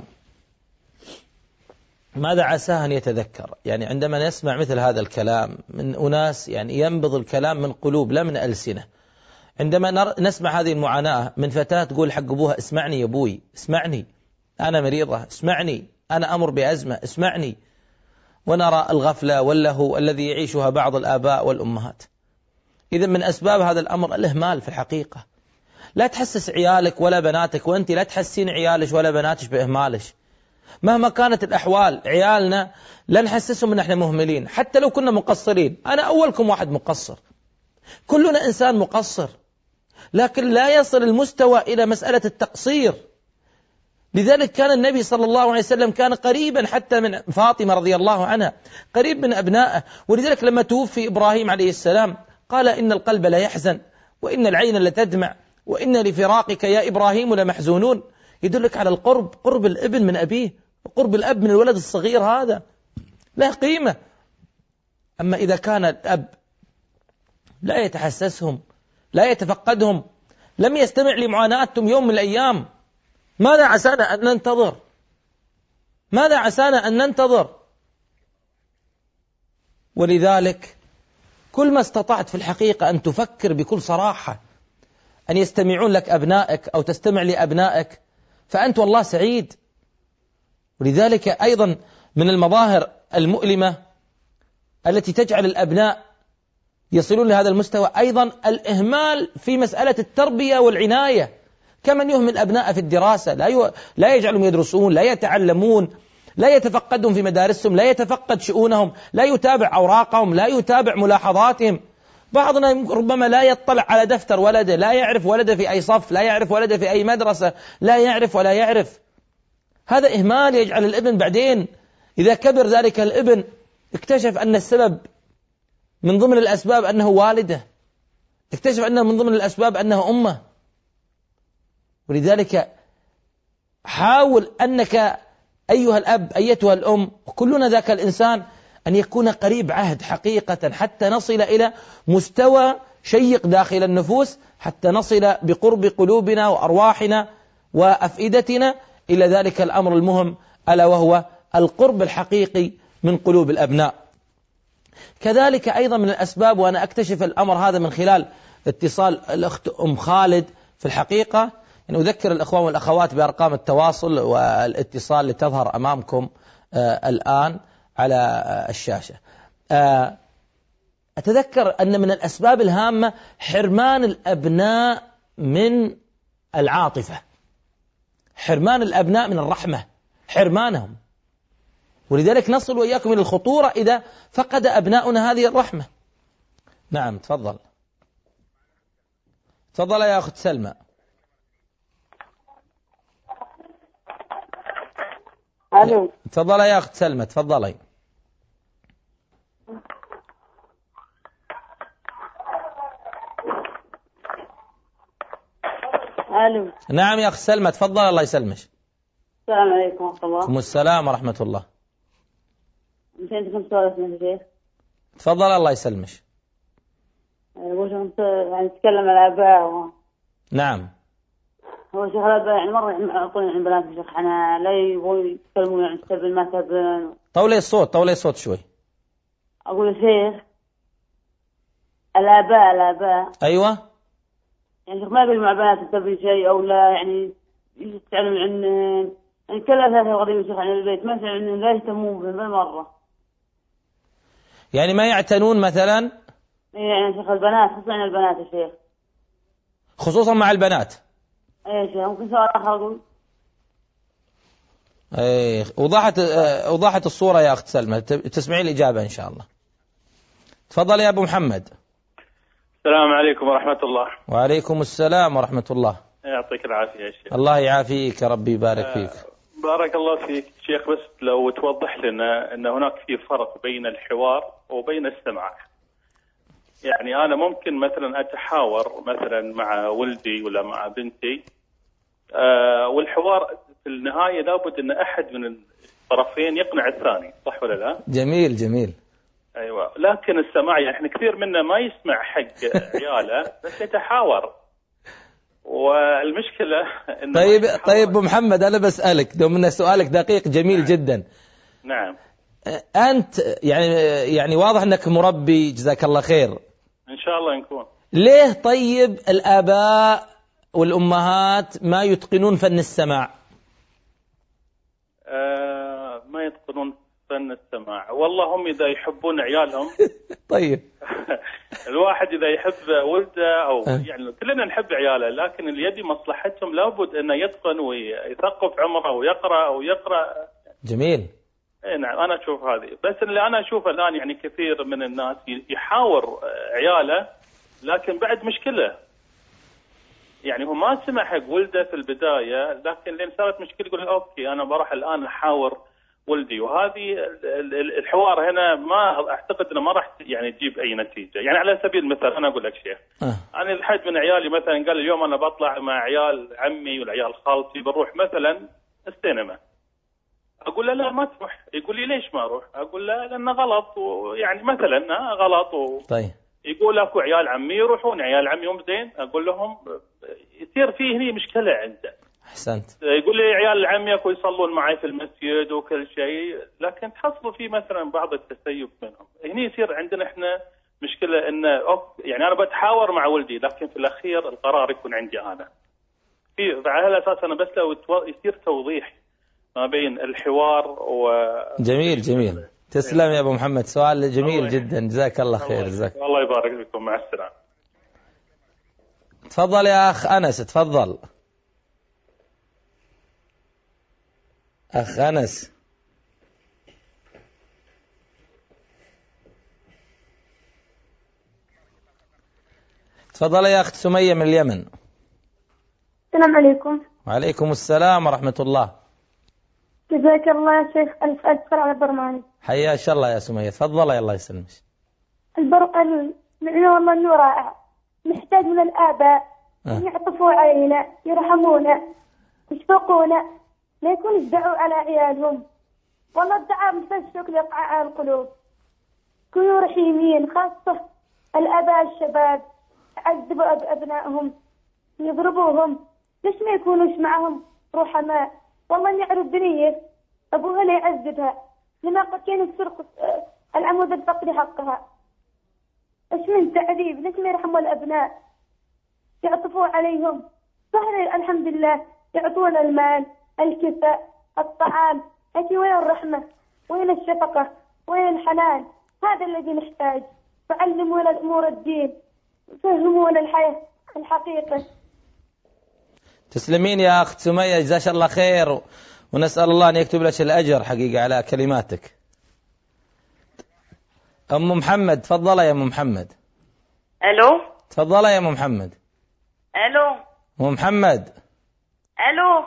ماذا عساه أن يتذكر؟ يعني عندما نسمع مثل هذا الكلام من أناس يعني ينبض الكلام من قلوب لا من ألسنة، عندما نسمع هذه المعاناة من فتاة تقول حق أبوها اسمعني يا أبوي، اسمعني أنا مريضة، اسمعني أنا أمر بأزمة، اسمعني، ونرى الغفلة واللهو الذي يعيشها بعض الآباء والأمهات. إذا من أسباب هذا الأمر الإهمال في الحقيقة. لا تحسس عيالك ولا بناتك، وأنت لا تحسين عيالك ولا بناتك بإهمالك. مهما كانت الأحوال عيالنا لا نحسسهم أن احنا مهملين حتى لو كنا مقصرين. أنا أولكم واحد مقصر، كلنا إنسان مقصر، لكن لا يصل المستوى إلى مسألة التقصير. لذلك كان النبي صلى الله عليه وسلم كان قريبا حتى من فاطمة رضي الله عنها، قريب من أبنائه. ولذلك لما توفي إبراهيم عليه السلام قال إن القلب لا يحزن وإن العين لتدمع وإن لفراقك يا إبراهيم لمحزونون. يدلك على القرب، قرب الابن من أبيه، قرب الأب من الولد الصغير هذا له قيمة. أما إذا كان الأب لا يتحسسهم، لا يتفقدهم، لم يستمع لمعاناتهم يوم من الأيام، ماذا عسانا أن ننتظر؟ ماذا عسانا أن ننتظر؟ ولذلك كل ما استطعت في الحقيقة أن تفكر بكل صراحة أن يستمعون لك أبنائك أو تستمع لأبنائك فأنت والله سعيد. ولذلك أيضا من المظاهر المؤلمة التي تجعل الأبناء يصلون لهذا المستوى أيضا الإهمال في مسألة التربية والعناية. كمن يهمل أبناء في الدراسة، لا ي... لا يجعلهم يدرسون، لا يتعلمون، لا يتفقدهم في مدارسهم، لا يتفقد شؤونهم، لا يتابع أوراقهم، لا يتابع ملاحظاتهم. بعضنا ربما لا يطلع على دفتر ولده، لا يعرف ولده في أي صف، لا يعرف ولده في أي مدرسة، لا يعرف ولا يعرف. هذا إهمال يجعل الابن بعدين إذا كبر ذلك الابن اكتشف أن السبب من ضمن الأسباب أنه والده، اكتشف أنه من ضمن الأسباب أنه أمه. ولذلك حاول أنك أيها الأب أيتها الأم كلنا ذاك الإنسان أن يكون قريب عهد حقيقة حتى نصل إلى مستوى شيق داخل النفوس، حتى نصل بقرب قلوبنا وأرواحنا وأفئدتنا إلى ذلك الأمر المهم ألا وهو القرب الحقيقي من قلوب الأبناء. كذلك أيضا من الأسباب، وأنا أكتشف الأمر هذا من خلال اتصال الأخت أم خالد في الحقيقة، يعني أذكر الأخوان والأخوات بأرقام التواصل والاتصال لتظهر أمامكم آه الآن على آه الشاشة. آه أتذكر أن من الأسباب الهامة حرمان الأبناء من العاطفة، حرمان الأبناء من الرحمة، حرمانهم. ولذلك نصل وإياكم إلى الخطورة إذا فقد أبناؤنا هذه الرحمة. نعم تفضل تفضل يا أخت سلمى. ألو تفضل يا أخت سلمى تفضلي. ألو نعم يا أخت سلمى تفضل الله يسلمك. السلام عليكم ورحمة الله. وعليكم السلام ورحمة الله. مش عندكم سؤال يا شيخ؟ تفضل الله يسلمك. وش أنت يعني تتكلم على الآباء و... نعم. هو شيخ الآباء يعني مرة يعطون عن بنات شيخ حنا لا يبغوا يتكلمون يعني تبن ما تبن. طولي الصوت طولي الصوت شوي. أقول شيخ الآباء الآباء أيوة. يعني شيخ ما يقول مع بنات تبن شيء أو لا يعني يتعلم عن يعني كل أساسه غريب شيخ عن البيت ما عن لا يهتمون به بالمرة. يعني ما يعتنون مثلا. يعني شيخ البنات خصوصا البنات يا شيخ. خصوصا مع البنات. ايه شيخ ممكن سؤال آخر أقول. ايه وضحت وضحت الصورة يا أخت سلمى، تسمعي الإجابة إن شاء الله. تفضل يا أبو محمد. السلام عليكم ورحمة الله. وعليكم السلام ورحمة الله. يعطيك العافية يا شيخ. الله يعافيك يا ربي يبارك فيك. آه بارك الله فيك شيخ، بس لو توضح لنا أن هناك في فرق بين الحوار وبين السماع. يعني أنا ممكن مثلا أتحاور مثلا مع ولدي ولا مع بنتي آه والحوار في النهاية لابد أن أحد من الطرفين يقنع الثاني، صح ولا لا؟ جميل جميل. أيوة، لكن السماع يعني إحنا كثير منا ما يسمع حق عياله بس يتحاور، والمشكلة إن طيب طيب أبو محمد أنا بسألك دوم إن سؤالك دقيق جميل جدا. نعم. أنت يعني يعني واضح أنك مربي جزاك الله خير. إن شاء الله نكون. ليه طيب الآباء والأمهات ما يتقنون فن السماع؟ آه ما يتقنون فن السماع، والله هم إذا يحبون عيالهم. طيب. الواحد إذا يحب ولده أو يعني كلنا نحب عياله، لكن اللي يدي مصلحتهم لابد أنه يتقن ويثقف عمره ويقرأ ويقرأ. جميل. اي نعم انا اشوف هذه، بس اللي انا اشوفه الان يعني كثير من الناس يحاور عياله لكن بعد مشكله، يعني هو ما سمع حق ولده في البدايه، لكن لين صارت مشكله يقول اوكي انا بروح الان احاور ولدي، وهذه الحوار هنا ما اعتقد انه ما راح يعني تجيب اي نتيجه. يعني على سبيل المثال انا اقول لك شيء، أه. انا الحد من عيالي مثلا قال اليوم انا بطلع مع عيال عمي والعيال خالتي بنروح مثلا السينما، اقول له لا ما تروح، يقول لي ليش ما اروح؟ اقول له لانه غلط، ويعني مثلا غلط و... طيب يقول اكو عيال عمي يروحون، عيال عمي هم زين، اقول لهم يصير فيه هني مشكله عنده. احسنت. يقول لي عيال عمي اكو يصلون معي في المسجد وكل شيء، لكن تحصلوا فيه مثلا بعض التسيب منهم، هني يصير عندنا احنا مشكله انه يعني انا بتحاور مع ولدي لكن في الاخير القرار يكون عندي انا. في على هالاساس انا بس لو يصير توضيح ما بين الحوار و جميل جميل. تسلم يا ابو محمد، سؤال جميل جدا، جزاك الله خير. جزاك الله يبارك فيكم، مع السلامه. تفضل يا اخ انس، تفضل اخ انس. تفضل يا اخت سمية من اليمن. السلام عليكم. وعليكم السلام ورحمة الله. جزاك الله يا شيخ ألف ألف على البرنامج. حيا إن شاء الله يا سمية، تفضل يا الله يسلمك. البر العلم والله إنه رائع، نحتاج من الآباء أه. يعطفوا علينا، يرحمونا، يشفقونا، لا يكون يدعوا على عيالهم. والله الدعاء مثل الشوك يقع على القلوب. كونوا رحيمين، خاصة الآباء الشباب يعذبوا أبنائهم، يضربوهم، ليش ما يكونوش معهم رحماء؟ والله إني أعرف بنية أبوها لا يعذبها لما قد كان يسرق العمود الفقري حقها. إيش من تعذيب؟ ليش ما يرحموا الأبناء؟ يعطفوا عليهم. صحيح الحمد لله يعطونا المال، الكساء، الطعام، لكن وين الرحمة؟ وين الشفقة؟ وين الحنان؟ هذا الذي نحتاج. فعلمونا الأمور الدين، فهمونا الحياة الحقيقة. تسلمين يا أخت سمية، جزاك الله خير، ونسأل الله أن يكتب لك الأجر حقيقة على كلماتك. أم محمد، تفضل يا أم محمد. ألو. تفضل يا أم محمد. ألو. أم محمد. ألو.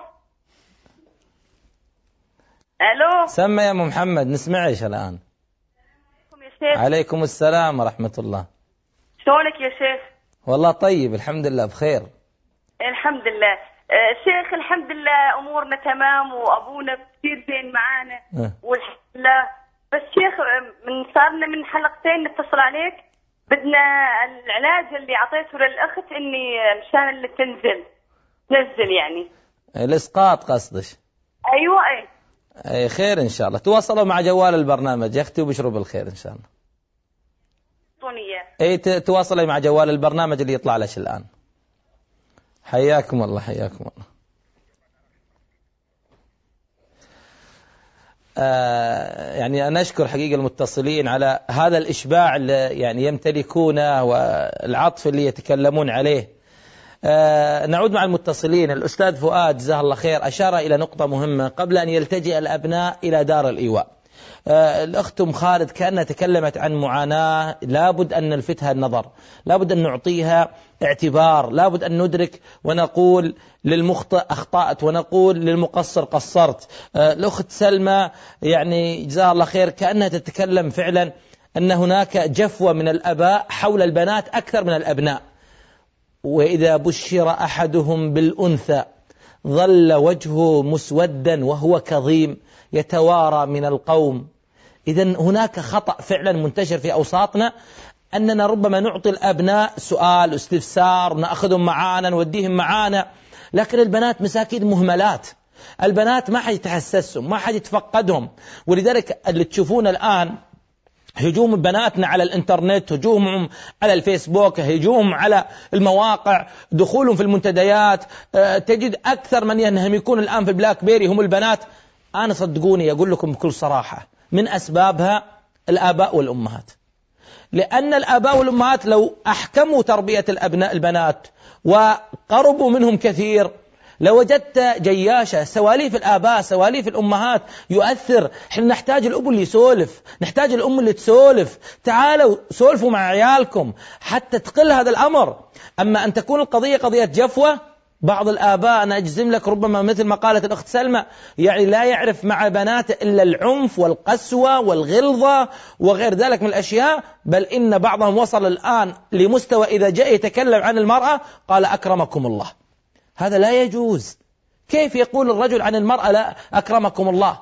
ألو. سمى يا أم محمد، نسمعش الآن. عليكم يا شيخ. عليكم السلام ورحمة الله. شلونك يا شيخ؟ والله طيب الحمد لله بخير. الحمد لله. آه شيخ الحمد لله أمورنا تمام، وأبونا كثير زين معانا أه. والحمد لله. بس شيخ من صارنا من حلقتين نتصل عليك، بدنا العلاج اللي أعطيته للأخت إني مشان اللي تنزل تنزل يعني الإسقاط قصدش؟ أيوة. أي. أي خير إن شاء الله. تواصلوا مع جوال البرنامج يا أختي وبشروا بالخير إن شاء الله. طونية. أي تواصلي مع جوال البرنامج اللي يطلع لك الآن. حياكم الله حياكم الله. آه يعني أنا أشكر حقيقة المتصلين على هذا الإشباع اللي يعني يمتلكونه والعطف اللي يتكلمون عليه. آه نعود مع المتصلين. الأستاذ فؤاد جزاه الله خير أشار إلى نقطة مهمة قبل أن يلتجئ الأبناء إلى دار الإيواء. آه الأخت أم خالد كأنها تكلمت عن معاناة لابد أن نلفتها النظر، لابد أن نعطيها اعتبار، لابد أن ندرك ونقول للمخطئ أخطأت ونقول للمقصر قصرت. آه الأخت سلمى يعني جزاها الله خير كأنها تتكلم فعلا أن هناك جفوة من الأباء حول البنات أكثر من الأبناء. وإذا بشر أحدهم بالأنثى ظل وجهه مسودا وهو كظيم يتوارى من القوم. إذن هناك خطأ فعلا منتشر في أوساطنا. أننا ربما نعطي الأبناء سؤال واستفسار، نأخذهم معانا نوديهم معانا، لكن البنات مساكين مهملات، البنات ما حد يتحسسهم، ما حد يتفقدهم. ولذلك اللي تشوفون الآن هجوم بناتنا على الانترنت، هجومهم على الفيسبوك، هجومهم على المواقع، دخولهم في المنتديات، تجد أكثر من ينهمكون الآن في بلاك بيري هم البنات. أنا صدقوني أقول لكم بكل صراحة من أسبابها الآباء والأمهات، لأن الآباء والأمهات لو أحكموا تربية الأبناء البنات وقربوا منهم كثير لوجدت جياشة. سواليف الآباء سواليف الأمهات يؤثر. احنا نحتاج الأب اللي يسولف، نحتاج الأم اللي تسولف. تعالوا سولفوا مع عيالكم حتى تقل هذا الأمر. أما أن تكون القضية قضية جفوة، بعض الآباء أنا أجزم لك ربما مثل ما قالت الأخت سلمى يعني لا يعرف مع بناته إلا العنف والقسوة والغلظة وغير ذلك من الأشياء، بل إن بعضهم وصل الآن لمستوى إذا جاء يتكلم عن المرأة قال أكرمكم الله. هذا لا يجوز. كيف يقول الرجل عن المرأة لا أكرمكم الله؟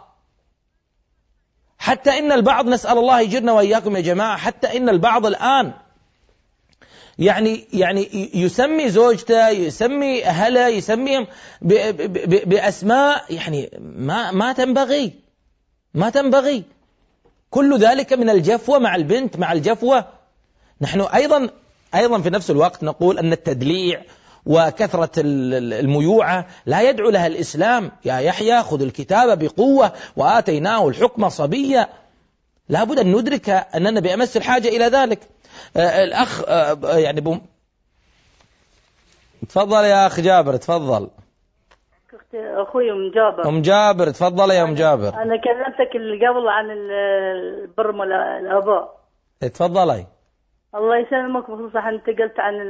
حتى إن البعض، نسأل الله يجرنا وإياكم يا جماعة، حتى إن البعض الآن يعني يعني يسمي زوجته، يسمي أهله، يسميهم بأسماء يعني ما ما تنبغي ما تنبغي. كل ذلك من الجفوة مع البنت، مع الجفوة. نحن أيضا أيضا في نفس الوقت نقول أن التدليع وكثرة الميوعة لا يدعو لها الإسلام. يا يحيى خذ الكتاب بقوة وآتيناه الحكم صبيا. لا بد أن ندرك أننا بأمس الحاجة إلى ذلك. آه الأخ آه يعني بم... تفضل يا أخ جابر، تفضل. أخوي أم جابر. أم جابر تفضل يا أم جابر. أنا كلمتك اللي قبل عن البر والآباء. تفضلي. الله يسلمك. بخصوص أنت قلت عن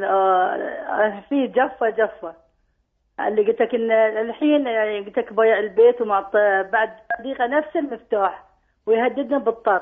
في جفة جفة اللي قلت لك إن الحين يعني قلت لك بيع البيت ومع بعد صديقة نفس المفتاح ويهددنا بالطرد،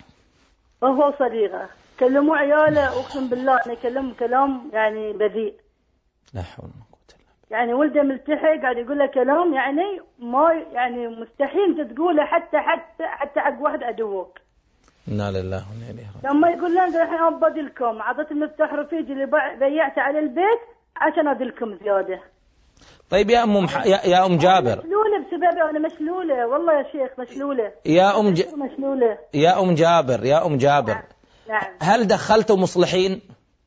وهو صديقة كلموا عياله أقسم بالله أنا كلموا كلام يعني بذيء. لا حول ولا قوة إلا بالله. يعني ولده ملتحق قاعد يقول له كلام يعني ما يعني مستحيل تقوله حتى حتى حتى حق واحد عدوك. إنا لله وإنا إليه راجعون. لما يقول لنا الحين أبدلكم، عطيت المفتاح رفيجي اللي بيعته على البيت عشان أدلكم زيادة. طيب يا أم مح... يا... يا أم جابر. مشلولة بسببه أنا مشلولة والله يا شيخ مشلولة. يا أم ج... مشلولة. يا أم جابر يا أم جابر. نعم. نعم. هل دخلتوا مصلحين؟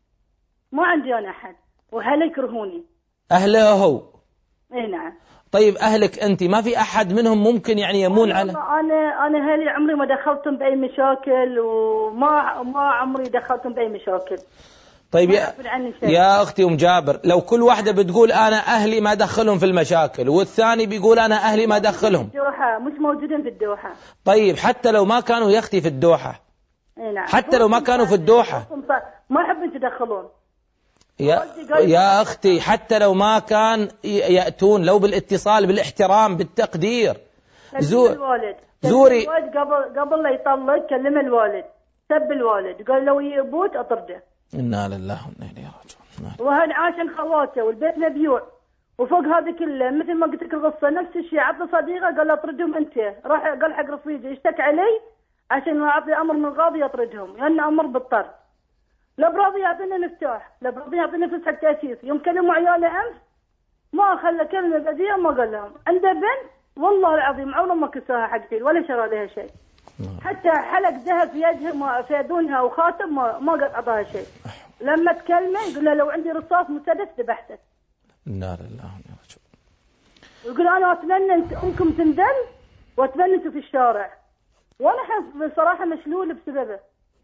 ما عندي أنا أحد وهلا يكرهوني. أهله هو. إيه نعم. طيب أهلك أنت ما في أحد منهم ممكن يعني يمون على؟ أنا أنا هلي عمري ما دخلتهم بأي مشاكل وما ما عمري دخلتهم بأي مشاكل. طيب يا, يا أختي أم جابر لو كل واحدة بتقول أنا أهلي ما دخلهم في المشاكل والثاني بيقول أنا أهلي ما دخلهم. الدوحة مش موجودين في الدوحة. طيب حتى لو ما كانوا يا أختي في الدوحة. إيه نعم. حتى لو ما كانوا في الدوحة. ما أحب تدخلون. يا, يا أختي حتى لو ما كان يأتون لو بالاتصال بالاحترام بالتقدير. زور الوالد. زوري. قبل قبل لا يطلق كلم الوالد سب الوالد قال لو يبوت أطرده. إنا لله وإنا إليه راجعون. وهن عاشن خواته والبيت مبيوع وفوق هذا كله مثل ما قلت لك القصة نفس الشيء. عطى صديقه قال له اطردهم أنت، راح قال حق رفيجي اشتكى علي عشان ما أعطي أمر من القاضي يطردهم لأن أمر بالطرد. لا براضي يعطينا مفتاح لا براضي يعطينا فلوس حق تأسيس. يوم كلموا عياله أمس ما خلى كلمة بذيئة ما قال لهم. عنده بنت والله العظيم عمره ما كساها حق شيء ولا شرى لها شيء. حتى حلق ذهب في يدها في يدونها وخاتم ما ما قد أعطاها شيء. لما تكلمه يقول له لو عندي رصاص مسدس ذبحته. لا لله يا رجل. يقول أنا أتمنى أنكم تندل وأتمنى أنتم في الشارع. وأنا حس بصراحة مشلول بسببه.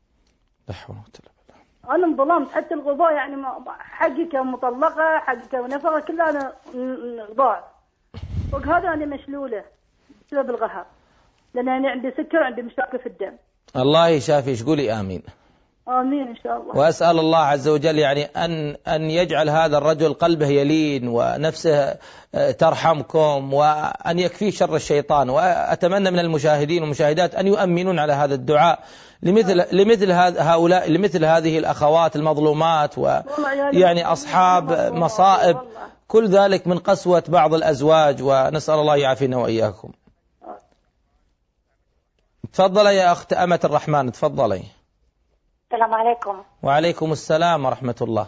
لا حول ولا قوة. أنا انظلمت حتى الغضاء يعني حقي كمطلقة حقي كنفقة كلها أنا ضاع. فوق هذا أنا مشلولة بسبب القهر لأن أنا عندي سكر وعندي مشاكل في الدم. الله يشافيش قولي آمين. آمين إن شاء الله. وأسأل الله عز وجل يعني أن أن يجعل هذا الرجل قلبه يلين ونفسه ترحمكم وأن يكفيه شر الشيطان. وأتمنى من المشاهدين والمشاهدات أن يؤمنون على هذا الدعاء لمثل لمثل هؤلاء لمثل هذه الأخوات المظلومات ويعني أصحاب مصائب كل ذلك من قسوة بعض الأزواج. ونسأل الله يعافينا وإياكم. تفضل يا أخت أمة الرحمن تفضلي. السلام عليكم. وعليكم السلام ورحمة الله.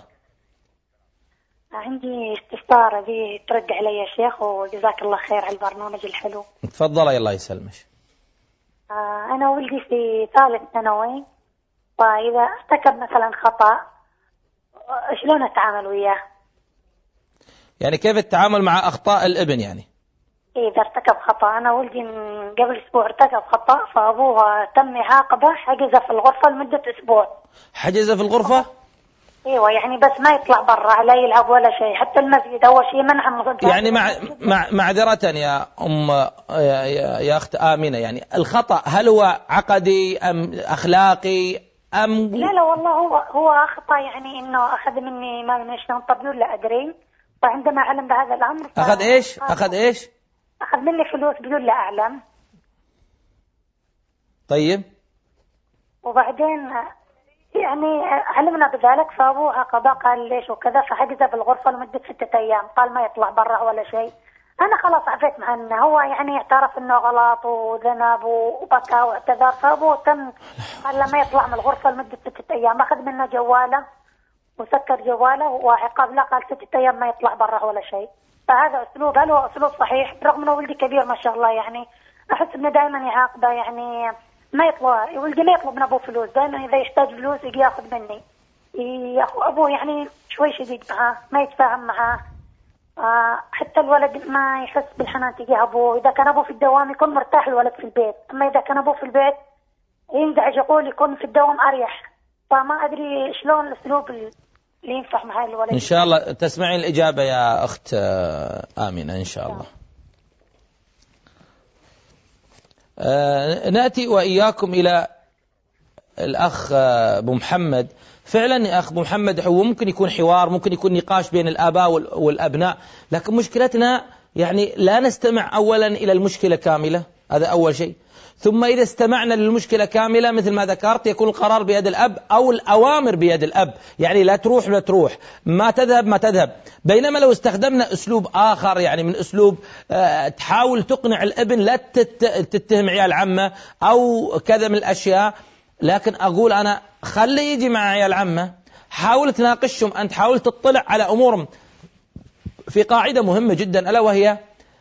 عندي استفسار أبي ترد علي يا شيخ، وجزاك الله خير على البرنامج الحلو. تفضل. الله يسلمك. آه أنا ولدي في ثالث ثانوي، فإذا ارتكب مثلا خطأ شلون أتعامل وياه؟ يعني كيف التعامل مع أخطاء الابن يعني؟ إذا ارتكب خطأ، أنا ولدي من قبل أسبوع ارتكب خطأ، فأبوه تم عاقبه، حجزه في الغرفة لمدة أسبوع. حجزه في الغرفة؟ ايوه يعني بس ما يطلع برا لا يلعب ولا شيء، حتى المسجد اول شيء منع. يعني مع مع معذرة يا ام يا, يا, يا اخت آمنة، يعني الخطأ هل هو عقدي ام اخلاقي ام؟ لا لا والله هو هو اخطا، يعني انه اخذ مني مال من شلون طبيور لا ادري، فعندما علم بهذا الامر اخذ ايش؟ اخذ ايش؟ اخذ مني فلوس بدون لا اعلم. طيب وبعدين يعني علمنا بذلك، فابوه عاقبه قال ليش وكذا، فحجزه في الغرفه لمده ستة ايام، قال ما يطلع برا ولا شيء. انا خلاص عفيت عنه، هو يعني اعترف انه غلط وذنب وبكى واعتذر، فابوه تم قال له ما يطلع من الغرفه لمده ستة ايام، اخذ منه جواله وسكر جواله، وعقاب له قال ستة ايام ما يطلع برا ولا شيء. فهذا اسلوب، هل هو اسلوب صحيح؟ رغم انه ولدي كبير ما شاء الله، يعني احس انه دائما يعاقبه، يعني ما يطلب ولدي ما يطلب من ابوه فلوس، دائما اذا يحتاج فلوس يجي ياخذ مني. ياخذ ابوه يعني شوي شديد معاه، ما يتفاهم معاه. آه حتى الولد ما يحس بالحنان تجاه ابوه، اذا كان ابوه في الدوام يكون مرتاح الولد في البيت، اما اذا كان ابوه في البيت ينزعج، يقول يكون في الدوام اريح. فما ادري شلون الاسلوب اللي ينفع مع الولد. ان شاء الله تسمعين الاجابه يا اخت آمنة ان شاء الله. آه نأتي وإياكم إلى الأخ أبو محمد. فعلا يا أخ أبو محمد، هو ممكن يكون حوار، ممكن يكون نقاش بين الآباء والأبناء، لكن مشكلتنا يعني لا نستمع أولا إلى المشكلة كاملة، هذا أول شيء. ثم إذا استمعنا للمشكلة كاملة مثل ما ذكرت يكون القرار بيد الأب أو الأوامر بيد الأب، يعني لا تروح لا تروح، ما تذهب ما تذهب. بينما لو استخدمنا أسلوب آخر، يعني من أسلوب أه تحاول تقنع الابن لا تتهم عيال عمه أو كذا من الأشياء، لكن أقول أنا خلي يجي مع عيال عمه، حاول تناقشهم أنت، حاول تطلع على أمورهم في قاعدة مهمة جدا، ألا وهي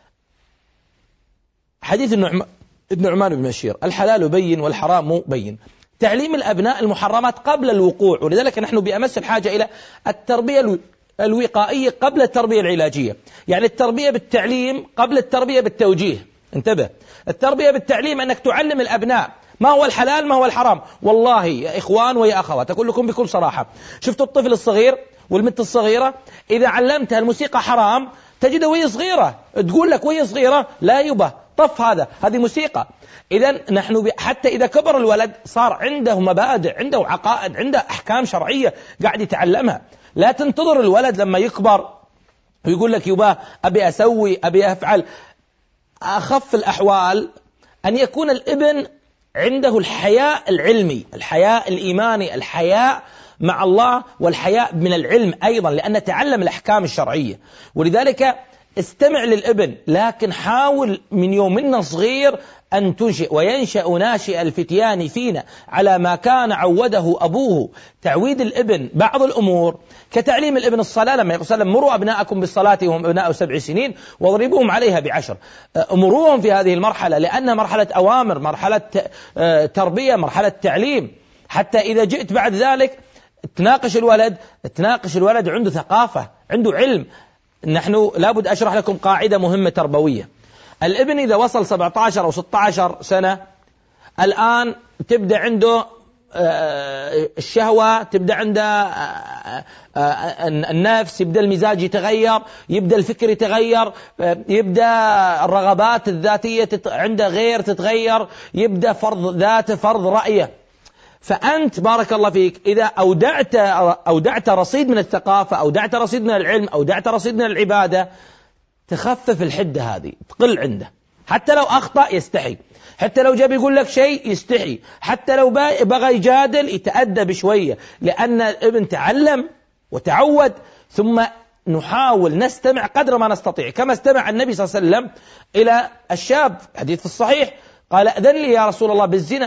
حديث النعمان النعمان بن بشير: الحلال بين والحرام بين. تعليم الأبناء المحرمات قبل الوقوع، ولذلك نحن بأمس الحاجة إلى التربية الوقائية قبل التربية العلاجية، يعني التربية بالتعليم قبل التربية بالتوجيه. انتبه، التربية بالتعليم أنك تعلم الأبناء ما هو الحلال ما هو الحرام. والله يا إخوان ويا أخوات أقول لكم بكل صراحة، شفتوا الطفل الصغير والبنت الصغيرة إذا علمتها الموسيقى حرام تجد وهي صغيرة تقول لك وهي صغيرة لا يبه طف هذا هذه موسيقى. إذا نحن حتى إذا كبر الولد صار عنده مبادئ، عنده عقائد، عنده أحكام شرعية قاعد يتعلمها. لا تنتظر الولد لما يكبر ويقول لك يبا أبي أسوي أبي أفعل. أخف الأحوال أن يكون الابن عنده الحياء العلمي، الحياء الإيماني، الحياء مع الله، والحياء من العلم أيضا، لأن تعلم الأحكام الشرعية. ولذلك استمع للابن، لكن حاول من يومنا صغير أن تنشئ وينشأ ناشئ الفتيان فينا على ما كان عوده أبوه. تعويد الابن بعض الأمور كتعليم الابن الصلاة، لما يقول سلم مروا أبناءكم بالصلاة وهم أبناء سبع سنين واضربوهم عليها بعشر. أمروهم في هذه المرحلة لأنها مرحلة أوامر، مرحلة تربية، مرحلة تعليم، حتى إذا جئت بعد ذلك تناقش الولد تناقش الولد عنده ثقافة، عنده علم. نحن لابد أشرح لكم قاعدة مهمة تربوية. الابن إذا وصل سبعة عشر أو ستة عشر سنة الآن تبدأ عنده الشهوة، تبدأ عنده النفس، يبدأ المزاج يتغير، يبدأ الفكر يتغير، يبدأ الرغبات الذاتية عنده غير تتغير، يبدأ فرض ذاته فرض رأيه. فأنت بارك الله فيك إذا أودعت أودعت رصيد من الثقافة، أودعت رصيد من العلم، أودعت رصيد من العبادة، تخفف الحدة هذه، تقل عنده. حتى لو أخطأ يستحي، حتى لو جاب يقول لك شيء يستحي، حتى لو بغى يجادل يتأدب شوية، لأن الابن تعلم وتعود. ثم نحاول نستمع قدر ما نستطيع، كما استمع النبي صلى الله عليه وسلم إلى الشاب، حديث الصحيح، قال أذن لي يا رسول الله بالزنا،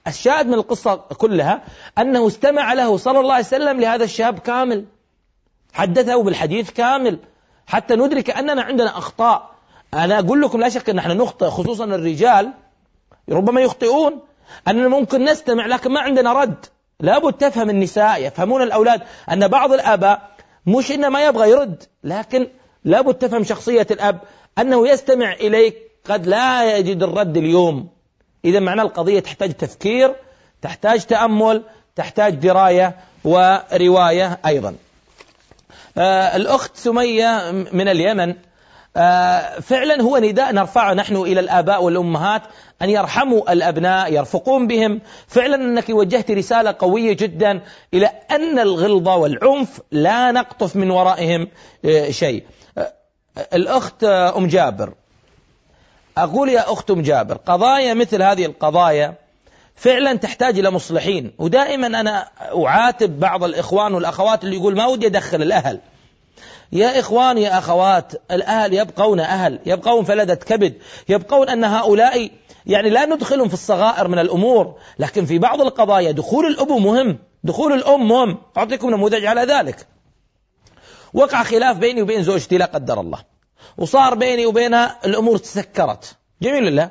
الشاهد من القصة كلها أنه استمع له صلى الله عليه وسلم لهذا الشاب كامل، حدثه بالحديث كامل، حتى ندرك أننا عندنا أخطاء. أنا أقول لكم لا شك أن نحن نخطئ، خصوصا الرجال ربما يخطئون، أننا ممكن نستمع لكن ما عندنا رد. لابد تفهم النساء، يفهمون الأولاد أن بعض الآباء مش إنه ما يبغى يرد، لكن لابد تفهم شخصية الأب أنه يستمع إليك قد لا يجد الرد اليوم. إذا معنى القضية تحتاج تفكير، تحتاج تأمل، تحتاج دراية ورواية أيضا. آه الأخت سمية من اليمن، آه فعلا هو نداء نرفعه نحن إلى الآباء والأمهات أن يرحموا الأبناء، يرفقون بهم. فعلا أنك وجهت رسالة قوية جدا إلى أن الغلظة والعنف لا نقطف من ورائهم آه شيء. آه الأخت آه أم جابر، أقول يا أخت أم جابر، قضايا مثل هذه القضايا فعلا تحتاج إلى مصلحين. ودائما أنا أعاتب بعض الإخوان والأخوات اللي يقول ما ودي أدخل الأهل. يا إخوان يا أخوات، الأهل يبقون أهل، يبقون فلدة كبد، يبقون أن هؤلاء يعني لا ندخلهم في الصغائر من الأمور، لكن في بعض القضايا دخول الأب مهم، دخول الأم مهم. أعطيكم نموذج على ذلك. وقع خلاف بيني وبين زوجتي لا قدر الله، وصار بيني وبينها الأمور تسكرت، جميل لله.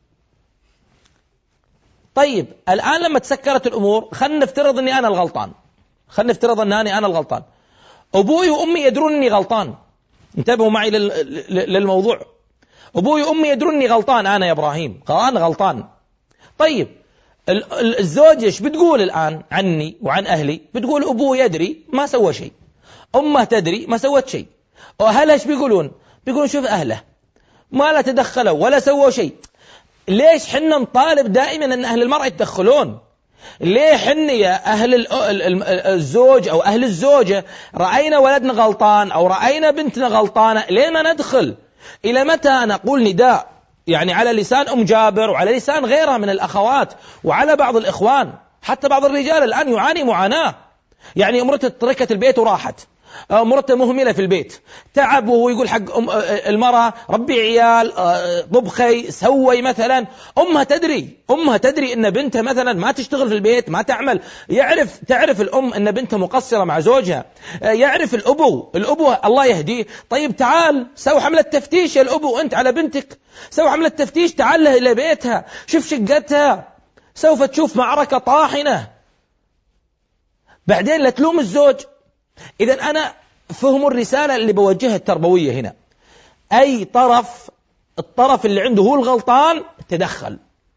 طيب الآن لما تسكرت الأمور خلنا نفترض أني أنا الغلطان، خلنا نفترض أنني أنا الغلطان، أبوي وأمي يدرون أني غلطان. انتبهوا معي للموضوع. أبوي وأمي يدرون أني غلطان، أنا يا إبراهيم أنا غلطان. طيب الزوجة إيش بتقول الآن عني وعن أهلي؟ بتقول أبوه يدري ما سوى شيء، أمه تدري ما سوت شيء. وأهله إيش بيقولون؟ بيقولون شوف أهله ما لا تدخلوا ولا سووا شيء. ليش حنا نطالب دائما أن أهل المرأة يتدخلون؟ ليه حنا يا أهل الزوج أو أهل الزوجة رأينا ولدنا غلطان أو رأينا بنتنا غلطانة ليه ما ندخل؟ إلى متى نقول نداء يعني على لسان أم جابر وعلى لسان غيرها من الأخوات وعلى بعض الإخوان؟ حتى بعض الرجال الآن يعاني معاناة، يعني امرته تركت البيت وراحت، مرته مهملة في البيت، تعب وهو يقول حق المرأة ربي عيال، طبخي سوي مثلا. أمها تدري أمها تدري أن بنتها مثلا ما تشتغل في البيت ما تعمل، يعرف تعرف الأم أن بنتها مقصرة مع زوجها، يعرف الأبو الأبو الله يهديه. طيب تعال سوي حملة تفتيش يا الأبو أنت على بنتك، سوي حملة تفتيش، تعال لها إلى بيتها، شوف شقتها، سوف تشوف معركة طاحنة. بعدين لا تلوم الزوج. إذن أنا فهموا الرسالة اللي بوجهها التربوية هنا، أي طرف الطرف اللي عنده هو الغلطان تدخل.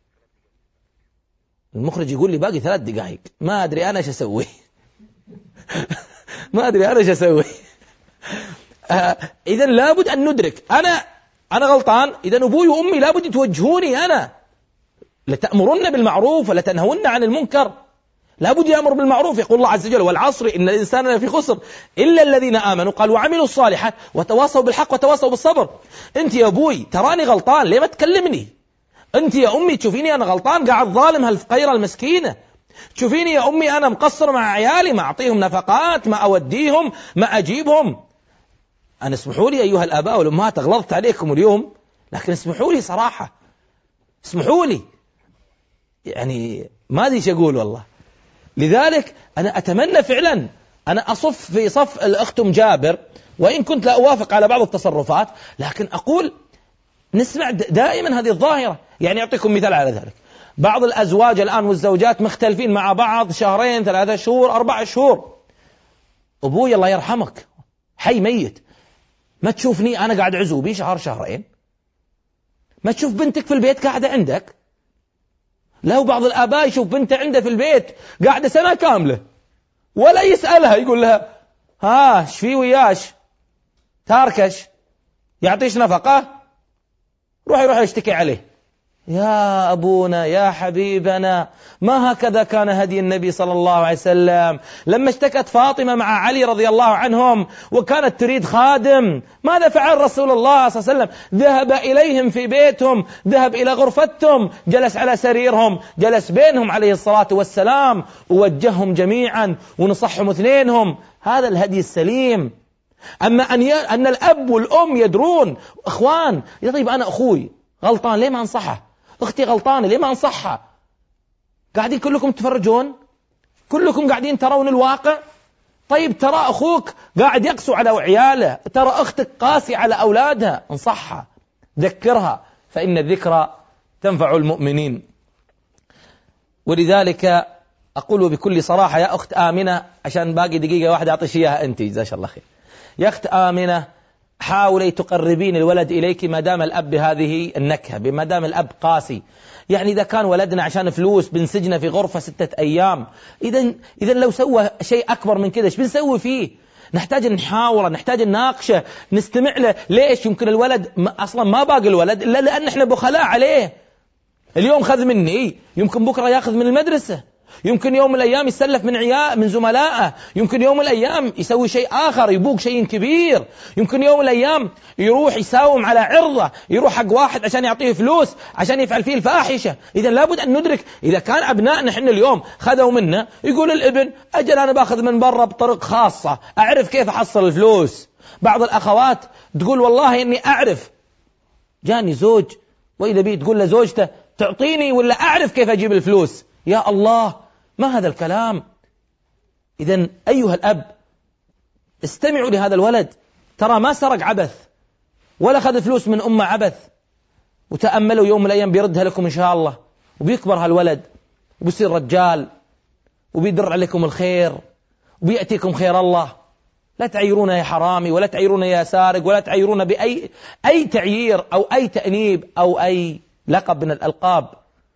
المخرج يقول لي باقي ثلاث دقائق، ما أدري أنا شو أسوي ما أدري أنا شو أسوي آه إذن لابد أن ندرك أنا أنا غلطان. إذن أبوي وأمي لابد يتوجهوني أنا، لتأمرن بالمعروف ولا تنهون عن المنكر. لابد يأمر بالمعروف. يقول الله عز وجل والعصر إن الإنسان لفي خسر إلا الذين آمنوا قال وعملوا الصالحات وتواصوا بالحق وتواصوا بالصبر. أنت يا أبوي تراني غلطان ليه ما تكلمني؟ أنت يا أمي تشوفيني أنا غلطان قاعد ظالم هالفقيرة المسكينة، تشوفيني يا أمي أنا مقصر مع عيالي ما أعطيهم نفقات ما أوديهم ما أجيبهم. أنا اسمحوا لي أيها الآباء والأمهات أغلظت عليكم اليوم، لكن اسمحوا لي صراحة، اسمحوا لي يعني ما أدري ايش أقول والله. لذلك أنا أتمنى فعلا أنا أصف في صف الأخت أم جابر، وإن كنت لا أوافق على بعض التصرفات لكن أقول نسمع دائما هذه الظاهرة. يعني أعطيكم مثال على ذلك، بعض الأزواج الآن والزوجات مختلفين مع بعض شهرين ثلاثة شهور أربع شهور. أبوي الله يرحمك حي ميت، ما تشوفني أنا قاعد عزوبي شهر شهرين، ما تشوف بنتك في البيت قاعدة عندك. له بعض الآباء يشوف بنته عنده في البيت قاعدة سنة كاملة ولا يسألها، يقول لها ها ايش في وياش تاركش يعطيش نفقة، روح يروح يشتكي عليه. يا أبونا يا حبيبنا ما هكذا كان هدي النبي صلى الله عليه وسلم. لما اشتكت فاطمة مع علي رضي الله عنهم وكانت تريد خادم، ماذا فعل رسول الله صلى الله عليه وسلم؟ ذهب إليهم في بيتهم، ذهب إلى غرفتهم، جلس على سريرهم، جلس بينهم عليه الصلاة والسلام ووجههم جميعا ونصحهم اثنينهم. هذا الهدي السليم. أما أن, ي... أن الأب والأم يدرون إخوان، يا طيب أنا أخوي غلطان ليه ما أنصحه؟ أختي غلطانة ليه ما أنصحها؟ قاعدين كلكم تفرجون، كلكم قاعدين ترون الواقع. طيب ترى أخوك قاعد يقسو على عياله، ترى أختك قاسي على أولادها، انصحها، ذكرها، فإن الذكرى تنفع المؤمنين. ولذلك أقول بكل صراحة يا أخت آمنة، عشان باقي دقيقة واحدة أعطيش إياها أنت، جزاك الله خير. يا أخت آمنة، حاولي تقربين الولد إليك ما دام الأب بهذه النكهة، ما دام الأب قاسي. يعني إذا كان ولدنا عشان فلوس بنسجنه في غرفة ستة أيام، إذا إذا لو سوى شيء أكبر من كذا إيش بنسوي فيه؟ نحتاج نحاوره، نحتاج نناقشه، نستمع له. ليش؟ يمكن الولد أصلا ما باقي الولد إلا لأن إحنا بخلاء عليه. اليوم خذ مني، يمكن بكرة يأخذ من المدرسة، يمكن يوم من الأيام يسلف من عياء من زملائه، يمكن يوم من الأيام يسوي شيء آخر يبوق شيء كبير، يمكن يوم من الأيام يروح يساوم على عرضه، يروح حق واحد عشان يعطيه فلوس عشان يفعل فيه الفاحشة. إذا لابد أن ندرك، إذا كان أبنائنا حنا اليوم خذوا منا، يقول الابن أجل أنا باخذ من برا بطرق خاصة، أعرف كيف أحصل الفلوس. بعض الأخوات تقول والله إني أعرف، جاني زوج وإذا بي تقول لزوجته تعطيني ولا أعرف كيف أجيب الفلوس. يا الله، ما هذا الكلام؟ إذن أيها الأب استمعوا لهذا الولد، ترى ما سرق عبث ولا أخذ فلوس من أمه عبث، وتأملوا يوم من الأيام بيردها لكم إن شاء الله، وبيكبر هالولد وبيصير رجال وبيدر عليكم الخير وبيأتيكم خير الله. لا تعيرون يا حرامي، ولا تعيرون يا سارق، ولا تعيرون بأي أي تعيير أو أي تأنيب أو أي لقب من الألقاب.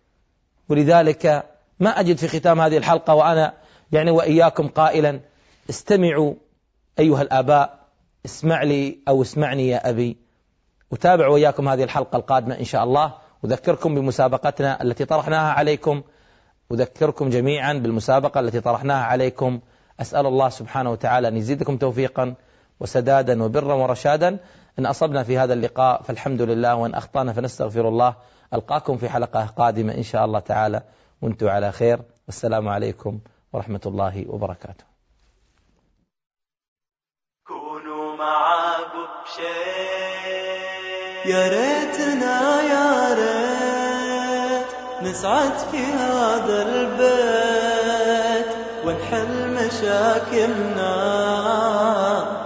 ولذلك ما أجد في ختام هذه الحلقة وأنا يعني وإياكم قائلا استمعوا أيها الآباء، اسمع لي أو اسمعني يا أبي، وتابعوا وإياكم هذه الحلقة القادمة إن شاء الله. أذكركم بمسابقتنا التي طرحناها عليكم، أذكركم جميعا بالمسابقة التي طرحناها عليكم. أسأل الله سبحانه وتعالى أن يزيدكم توفيقا وسدادا وبرا ورشادا. إن أصبنا في هذا اللقاء فالحمد لله، وإن أخطأنا فنستغفر الله. ألقاكم في حلقة قادمة إن شاء الله تعالى وانتم على خير، والسلام عليكم ورحمة الله وبركاته. كونوا معاكم بشيء، يا ريتنا يا ريت نسعد في هذا البيت ونحل مشاكلنا